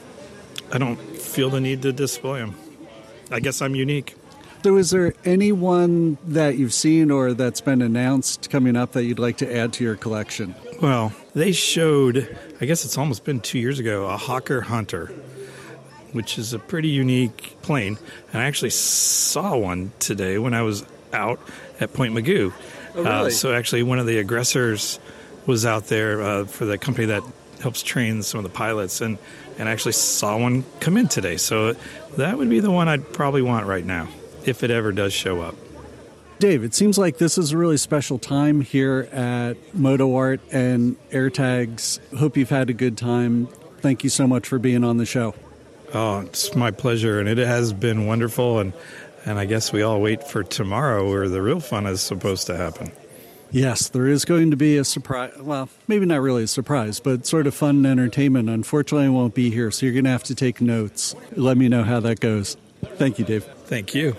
I don't feel the need to display them. I guess I'm unique. So is there anyone that you've seen or that's been announced coming up that you'd like to add to your collection? Well, they showed, I guess it's almost been 2 years ago, a Hawker Hunter, which is a pretty unique plane. And I actually saw one today when I was out at Point Mugu. Oh, really? So actually one of the aggressors was out there for the company that helps train some of the pilots, and actually saw one come in today. So that would be the one I'd probably want right now, if it ever does show up. Dave, it seems like this is a really special time here at MotoArt and AirTags. Hope you've had a good time. Thank you so much for being on the show. Oh, it's my pleasure, and it has been wonderful, and I guess we all wait for tomorrow where the real fun is supposed to happen. Yes, there is going to be a surprise. Well, maybe not really a surprise, but sort of fun and entertainment. Unfortunately, I won't be here, so you're going to have to take notes. Let me know how that goes. Thank you, Dave. Thank you.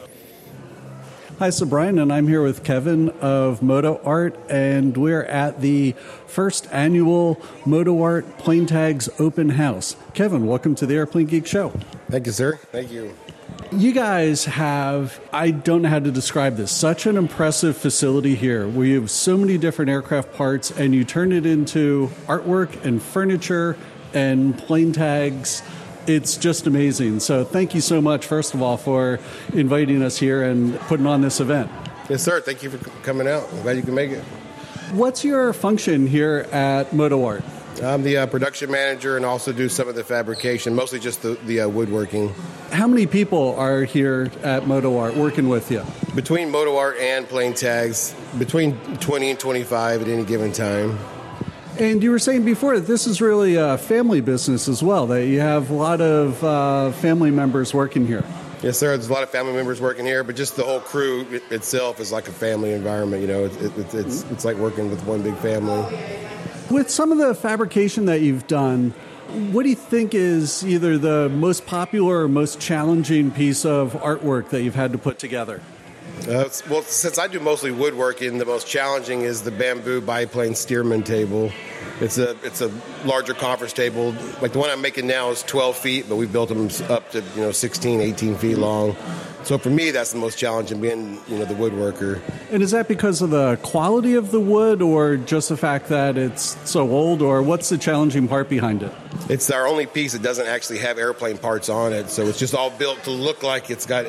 Hi, so Brian, and I'm here with Kevin of MotoArt, and we're at the first annual MotoArt Plane Tags Open House. Kevin, welcome to the Airplane Geek Show. Thank you, sir. Thank you. You guys have, I don't know how to describe this, such an impressive facility here where you have so many different aircraft parts and you turn it into artwork and furniture and plane tags. It's just amazing. So thank you so much, first of all, for inviting us here and putting on this event. Yes, sir. Thank you for coming out. I'm glad you can make it. What's your function here at MotoArt? I'm the production manager and also do some of the fabrication, mostly just the woodworking. How many people are here at MotoArt working with you? Between MotoArt and plane tags, between 20 and 25 at any given time. And you were saying before that this is really a family business as well, that you have a lot of family members working here. Yes, sir. There's a lot of family members working here, but just the whole crew itself is like a family environment. You know, it's like working with one big family. With some of the fabrication that you've done, what do you think is either the most popular or most challenging piece of artwork that you've had to put together? Well, since I do mostly woodworking, the most challenging is the bamboo biplane steerman table. It's a larger conference table. Like the one I'm making now is 12 feet, but we built them up to 16, 18 feet long. So for me, that's the most challenging, being the woodworker. And is that because of the quality of the wood, or just the fact that it's so old, or what's the challenging part behind it? It's our only piece that doesn't actually have airplane parts on it, so it's just all built to look like it's got.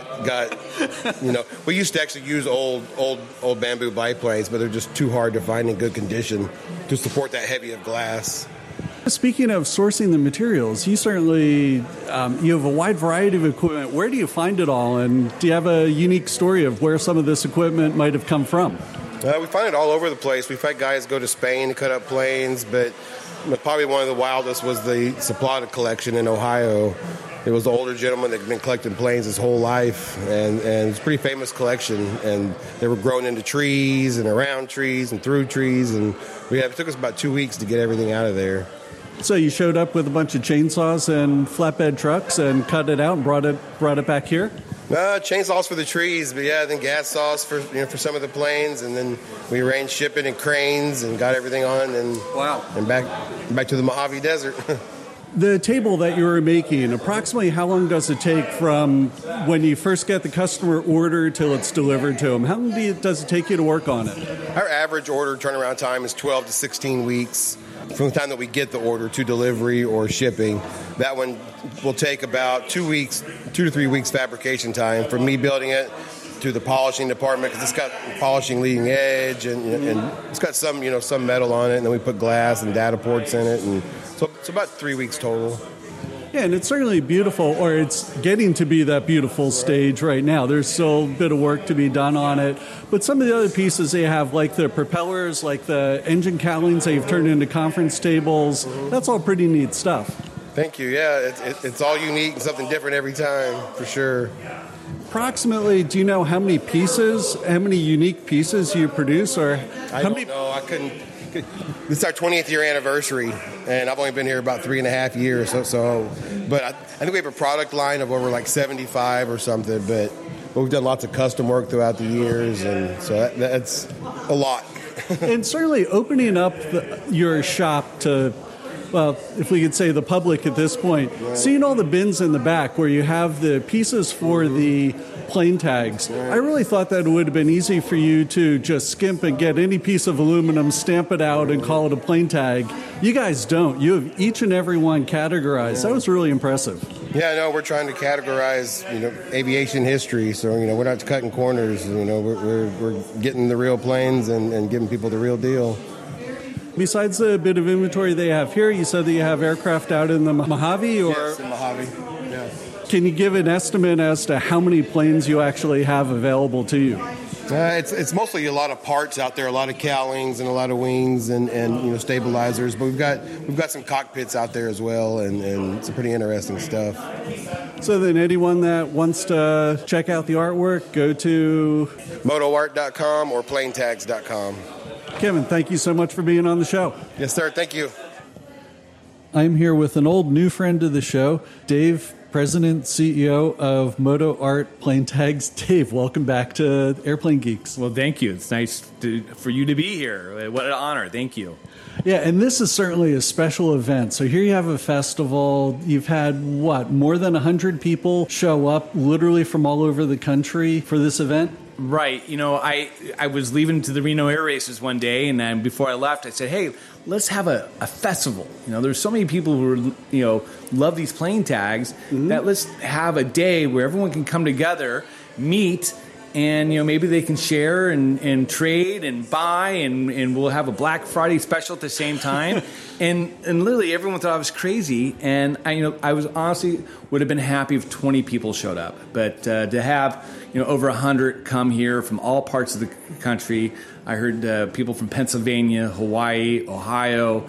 We used to actually use old bamboo biplanes, but they're just too hard to find in good condition to support that heavy of glass. Speaking of sourcing the materials, you certainly you have a wide variety of equipment. Where do you find it all, and do you have a unique story of where some of this equipment might have come from? We find it all over the place. We've had guys go to Spain to cut up planes, but probably one of the wildest was the Zaplata collection in Ohio. It was the older gentleman that had been collecting planes his whole life, and it's a pretty famous collection. And they were grown into trees and around trees and through trees, and it took us about 2 weeks to get everything out of there. So you showed up with a bunch of chainsaws and flatbed trucks and cut it out and brought it back here? Chainsaws for the trees, but then gas saws for some of the planes, and then we arranged shipping and cranes and got everything on and back to the Mojave Desert. The table that you were making, approximately how long does it take from when you first get the customer order till it's delivered to them? How long does it take you to work on it? Our average order turnaround time is 12 to 16 weeks from the time that we get the order to delivery or shipping. That one will take about 2 to 3 weeks fabrication time from me building it to the polishing department, because it's got polishing leading edge and it's got some metal on it, and then we put glass and data ports in it, and so it's about 3 weeks total. Yeah, and it's certainly beautiful, or it's getting to be that beautiful stage right now. There's still a bit of work to be done on it, but some of the other pieces they have, like the propellers, like the engine cowlings that you've turned into conference tables, that's all pretty neat stuff. Thank you. Yeah, it's all unique and something different every time, for sure. Approximately, do you know how many unique pieces you produce, or I don't know. I couldn't. This is our 20th year anniversary, and I've only been here about 3.5 years. But I think we have a product line of over like 75 or something. But we've done lots of custom work throughout the years, and so that's a lot. And certainly opening up your shop to, well, if we could say the public at this point, seeing all the bins in the back where you have the pieces for the plane tags, I really thought that it would have been easy for you to just skimp and get any piece of aluminum, stamp it out, and call it a plane tag. You guys don't. You have each and every one categorized. That was really impressive. Yeah, no, we're trying to categorize, aviation history. So, we're not cutting corners. We're getting the real planes and giving people the real deal. Besides the bit of inventory they have here, you said that you have aircraft out in the Mojave? Or yes, in Mojave. Yeah. Can you give an estimate as to how many planes you actually have available to you? It's mostly a lot of parts out there, a lot of cowlings and a lot of wings and stabilizers. But we've got some cockpits out there as well, and some pretty interesting stuff. So then anyone that wants to check out the artwork, go to motoart.com or planetags.com. Kevin, thank you so much for being on the show. Yes, sir. Thank you. I'm here with an old new friend of the show, Dave, President, CEO of Moto Art Plane Tags. Dave, welcome back to Airplane Geeks. Well, thank you. It's nice for you to be here. What an honor. Thank you. Yeah, and this is certainly a special event. So here you have a festival. You've had, more than 100 people show up literally from all over the country for this event? Right. I was leaving to the Reno Air Races one day, and then before I left, I said, hey, let's have a festival. There's so many people who love these plane tags that let's have a day where everyone can come together, meet, and maybe they can share and trade and buy, and we'll have a Black Friday special at the same time. and literally everyone thought I was crazy, and I was honestly would have been happy if 20 people showed up, but to have over 100 come here from all parts of the country. I heard people from Pennsylvania, Hawaii, Ohio.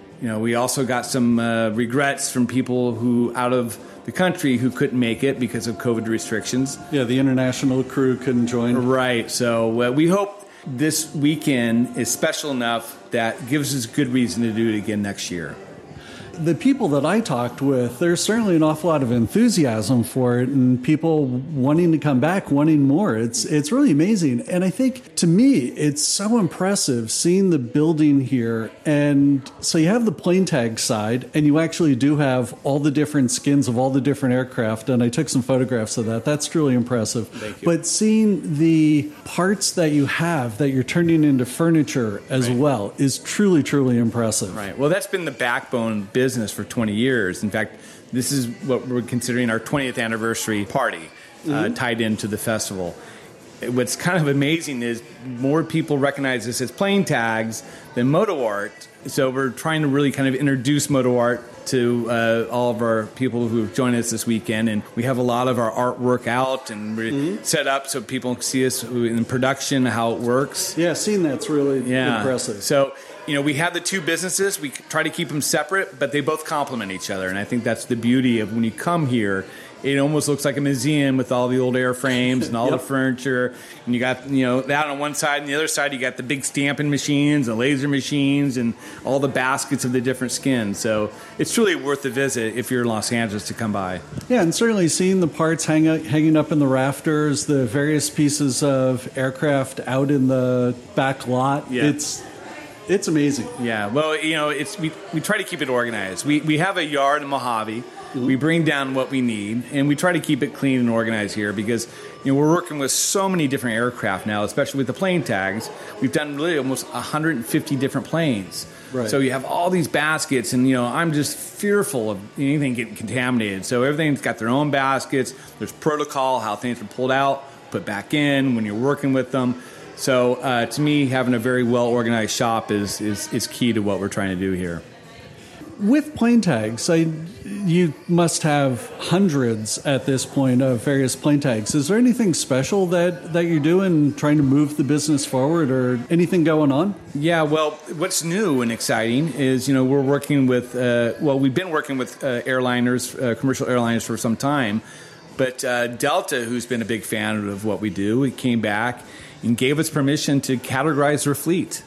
We also got some regrets from people who out of the country who couldn't make it because of COVID restrictions. Yeah, the international crew couldn't join. Right. So we hope this weekend is special enough that gives us good reason to do it again next year. The people that I talked with, there's certainly an awful lot of enthusiasm for it and people wanting to come back, wanting more. It's really amazing. And I think, to me, it's so impressive seeing the building here. And so you have the plane tag side, and you actually do have all the different skins of all the different aircraft. And I took some photographs of that. That's truly impressive. Thank you. But seeing the parts that you have that you're turning into furniture as well is truly, truly impressive. Right. Well, that's been the backbone business for 20 years. In fact, this is what we're considering our 20th anniversary party tied into the festival. What's kind of amazing is more people recognize this as plane tags than Moto Art. So we're trying to really kind of introduce Moto Art to all of our people who have joined us this weekend. And we have a lot of our artwork out and we're set up so people can see us in production, how it works. Yeah, seeing that's really impressive. So, we have the two businesses. We try to keep them separate, but they both complement each other. And I think that's the beauty of when you come here. It almost looks like a museum with all the old airframes and all the furniture. And you got, that on one side. And the other side, you got the big stamping machines, the laser machines, and all the baskets of the different skins. So it's truly worth the visit if you're in Los Angeles to come by. Yeah, and certainly seeing the parts hanging up in the rafters, the various pieces of aircraft out in the back lot. Yeah. It's amazing. Yeah, well, we try to keep it organized. We have a yard in Mojave. We bring down what we need, and we try to keep it clean and organized here because we're working with so many different aircraft now, especially with the plane tags. We've done really almost 150 different planes. Right. So you have all these baskets, and I'm just fearful of anything getting contaminated. So everything's got their own baskets. There's protocol, how things are pulled out, put back in when you're working with them. So to me, having a very well-organized shop is key to what we're trying to do here. With plane tags, you must have hundreds at this point of various plane tags. Is there anything special that you're doing, trying to move the business forward, or anything going on? Yeah, well, what's new and exciting is, we're working with, we've been working with airliners, commercial airliners for some time, but Delta, who's been a big fan of what we do, he came back and gave us permission to categorize their fleet.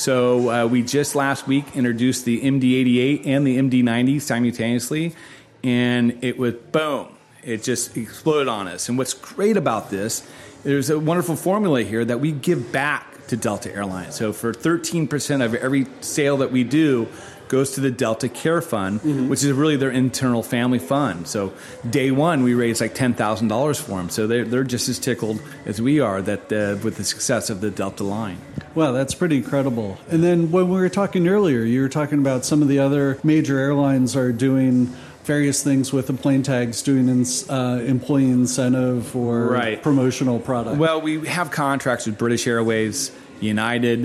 So we just last week introduced the MD-88 and the MD-90 simultaneously, and it was boom. It just exploded on us. And what's great about this, there's a wonderful formula here that we give back to Delta Airlines. So for 13% of every sale that we do goes to the Delta Care Fund, which is really their internal family fund. So day one, we raised like $10,000 for them. So they're just as tickled as we are that with the success of the Delta line. Wow, that's pretty incredible. And then when we were talking earlier, you were talking about some of the other major airlines are doing various things with the plane tags, doing employee incentive or promotional product. Well, we have contracts with British Airways, United,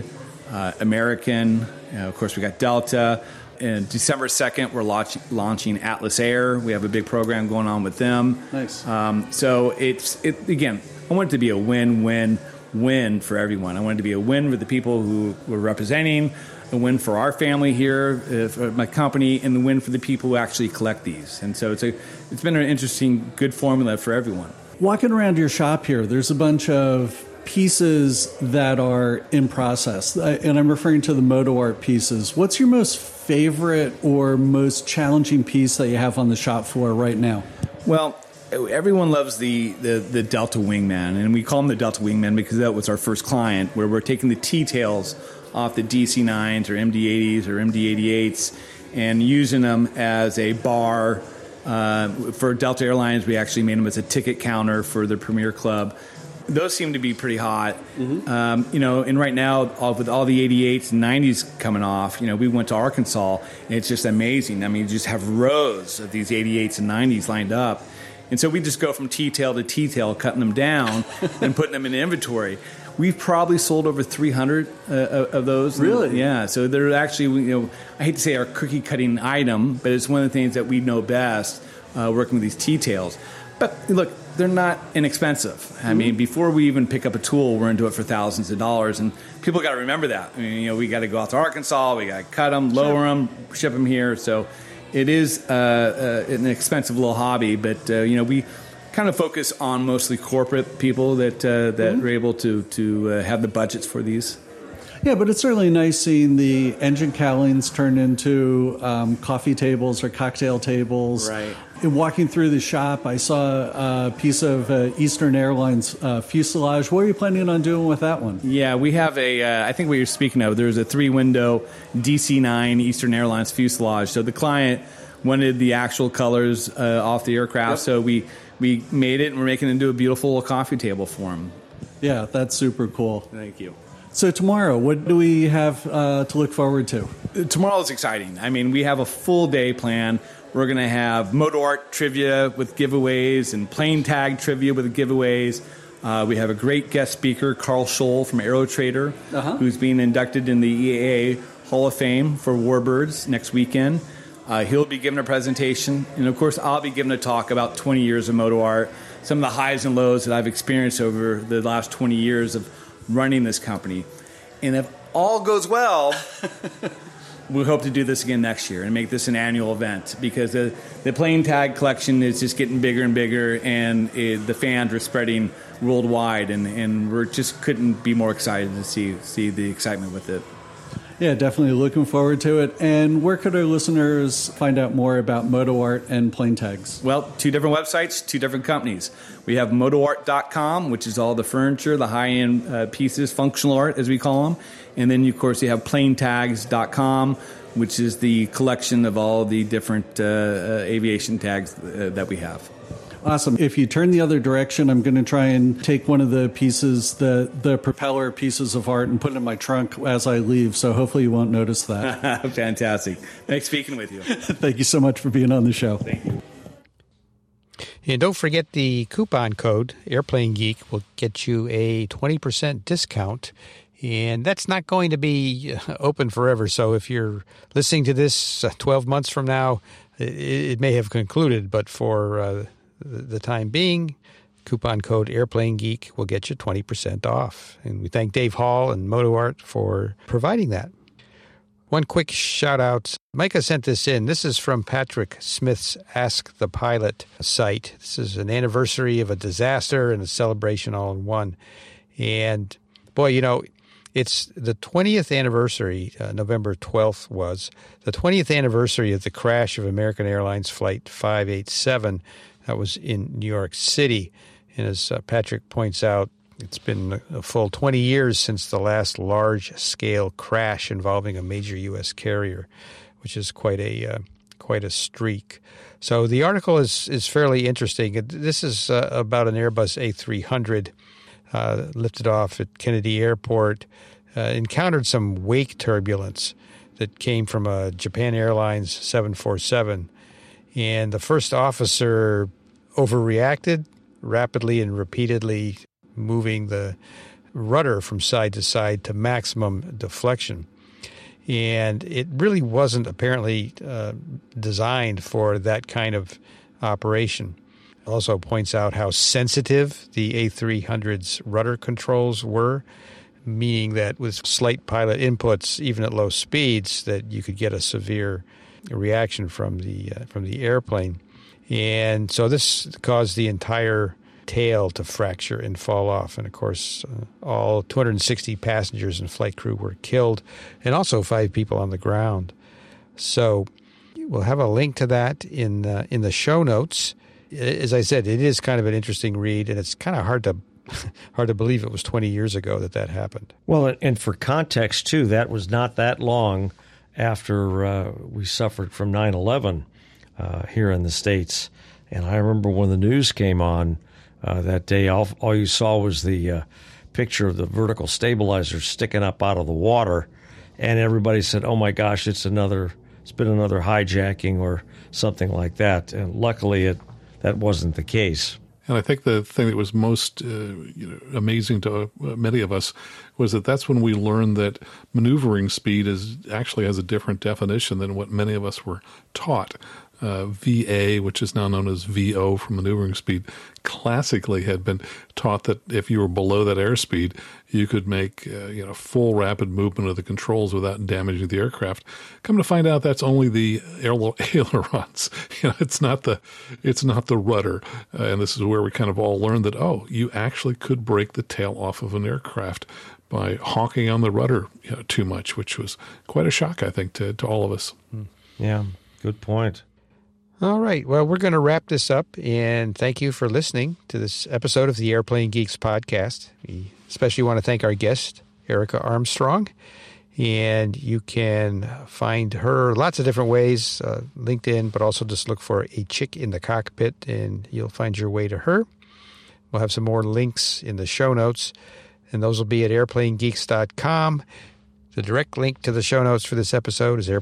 American. Of course, we got Delta. And December 2nd, we're launching Atlas Air. We have a big program going on with them. Nice. So again, I want it to be a win-win. win for everyone. I want it to be a win for the people who we're representing, a win for our family here, for my company, and the win for the people who actually collect these. And so it's been an interesting, good formula for everyone. Walking around your shop here, there's a bunch of pieces that are in process, and I'm referring to the Moto Art pieces. What's your most favorite or most challenging piece that you have on the shop floor right now? Well, everyone loves the Delta Wingman, and we call them the Delta Wingman because that was our first client, where we're taking the T-tails off the DC-9s or MD-80s or MD-88s and using them as a bar. For Delta Airlines, we actually made them as a ticket counter for the Premier Club. Those seem to be pretty hot. Mm-hmm. And right now, with all the 88s and 90s coming off, we went to Arkansas, and it's just amazing. I mean, you just have rows of these 88s and 90s lined up. And so we just go from T-tail to T-tail, cutting them down and putting them in inventory. We've probably sold over 300 of those. Really? Yeah. So they're actually, I hate to say our cookie-cutting item, but it's one of the things that we know best working with these T-tails. But look, they're not inexpensive. Mm-hmm. I mean, before we even pick up a tool, we're into it for thousands of dollars. And people got to remember that. I mean, we got to go out to Arkansas, we got to cut them, lower them, ship them here. So it is an expensive little hobby, but, we kind of focus on mostly corporate people that are able to have the budgets for these. Yeah, but it's certainly nice seeing the engine cowlings turn into coffee tables or cocktail tables. Right. And walking through the shop, I saw a piece of Eastern Airlines fuselage. What are you planning on doing with that one? Yeah, we have I think what you're speaking of, there's a 3-window DC-9 Eastern Airlines fuselage. So the client wanted the actual colors off the aircraft, so we made it, and we're making it into a beautiful little coffee table for him. Yeah, that's super cool. Thank you. So tomorrow, what do we have to look forward to? Tomorrow's exciting. I mean, we have a full day plan. We're going to have Moto Art trivia with giveaways and plane tag trivia with giveaways. We have a great guest speaker, Carl Scholl from AeroTrader, who's being inducted in the EAA Hall of Fame for Warbirds next weekend. He'll be giving a presentation. And, of course, I'll be giving a talk about 20 years of Moto Art, some of the highs and lows that I've experienced over the last 20 years of running this company. And if all goes well, we hope to do this again next year and make this an annual event, because the plane tag collection is just getting bigger and bigger, and the fans are spreading worldwide, and we just couldn't be more excited to see the excitement with it. Yeah, definitely looking forward to it. And where could our listeners find out more about Moto Art and plane tags? Well, 2 different websites, 2 different companies. We have motoart.com, which is all the furniture, the high-end pieces, functional art, as we call them. And then, of course, you have planetags.com, which is the collection of all the different aviation tags that we have. Awesome. If you turn the other direction, I'm going to try and take one of the pieces, the propeller pieces of art, and put it in my trunk as I leave. So hopefully you won't notice that. Fantastic. Nice speaking with you. Thank you so much for being on the show. Thank you. And don't forget the coupon code, Airplane Geek, will get you a 20% discount. And that's not going to be open forever. So if you're listening to this 12 months from now, it may have concluded. But for the time being, coupon code Airplane Geek will get you 20% off. And we thank Dave Hall and Moto Art for providing that. One quick shout out. Micah sent this in. This is from Patrick Smith's Ask the Pilot site. This is an anniversary of a disaster and a celebration all in one. And boy, it's the 20th anniversary, November 12th was, the 20th anniversary of the crash of American Airlines Flight 587. That was in New York City. And as Patrick points out, it's been a full 20 years since the last large-scale crash involving a major U.S. carrier, which is quite a streak. So the article is fairly interesting. This is about an Airbus A300 lifted off at Kennedy Airport, encountered some wake turbulence that came from a Japan Airlines 747. And the first officer overreacted, rapidly and repeatedly moving the rudder from side to side to maximum deflection. And it really wasn't apparently designed for that kind of operation. Also points out how sensitive the A300's rudder controls were, meaning that with slight pilot inputs, even at low speeds, that you could get a severe reaction from the airplane. And so this caused the entire tail to fracture and fall off. And, of course, all 260 passengers and flight crew were killed, and also 5 people on the ground. So we'll have a link to that in the show notes. As I said, it is kind of an interesting read, and it's kind of hard to believe it was 20 years ago that happened. Well, and for context, too, that was not that long after we suffered from 9/11 here in the States. And I remember when the news came on that day, all you saw was the picture of the vertical stabilizer sticking up out of the water, and everybody said, "Oh my gosh, it's been another hijacking or something like that." And luckily, that wasn't the case. And I think the thing that was most amazing to many of us was that's when we learned that maneuvering speed actually has a different definition than what many of us were taught. VA, which is now known as VO for maneuvering speed, classically had been taught that if you were below that airspeed, you could make full rapid movement of the controls without damaging the aircraft. Come to find out, that's only the ailerons. It's not the rudder. And this is where we kind of all learned that you actually could break the tail off of an aircraft by honking on the rudder too much, which was quite a shock, I think, to all of us. Yeah, good point. All right. Well, we're going to wrap this up, and thank you for listening to this episode of the Airplane Geeks podcast. We especially want to thank our guest, Erica Armstrong, and you can find her lots of different ways, LinkedIn, but also just look for A Chick in the Cockpit, and you'll find your way to her. We'll have some more links in the show notes, and those will be at airplanegeeks.com. The direct link to the show notes for this episode is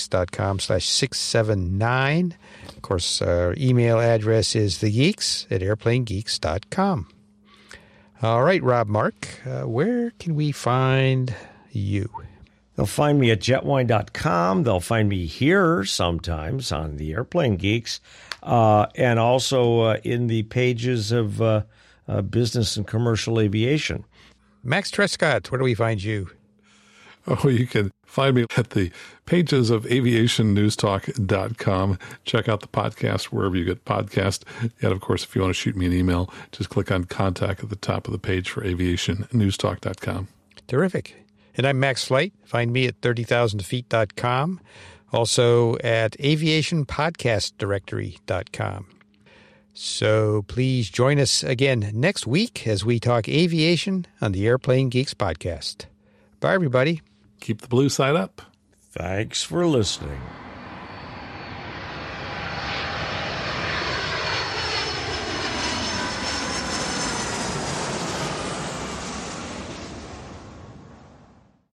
airplanegeeks.com/679. Of course, our email address is thegeeks@airplanegeeks.com. All right, Rob Mark, where can we find you? They'll find me at jetwine.com. They'll find me here sometimes on the Airplane Geeks, and also in the pages of business and commercial aviation. Max Trescott, where do we find you? You can find me at the pages of aviationnewstalk.com. Check out the podcast wherever you get podcasts. And, of course, if you want to shoot me an email, just click on contact at the top of the page for aviationnewstalk.com. Terrific. And I'm Max Flight. Find me at 30,000feet.com. Also at aviationpodcastdirectory.com. So please join us again next week as we talk aviation on the Airplane Geeks podcast. Bye, everybody. Keep the blue side up. Thanks for listening.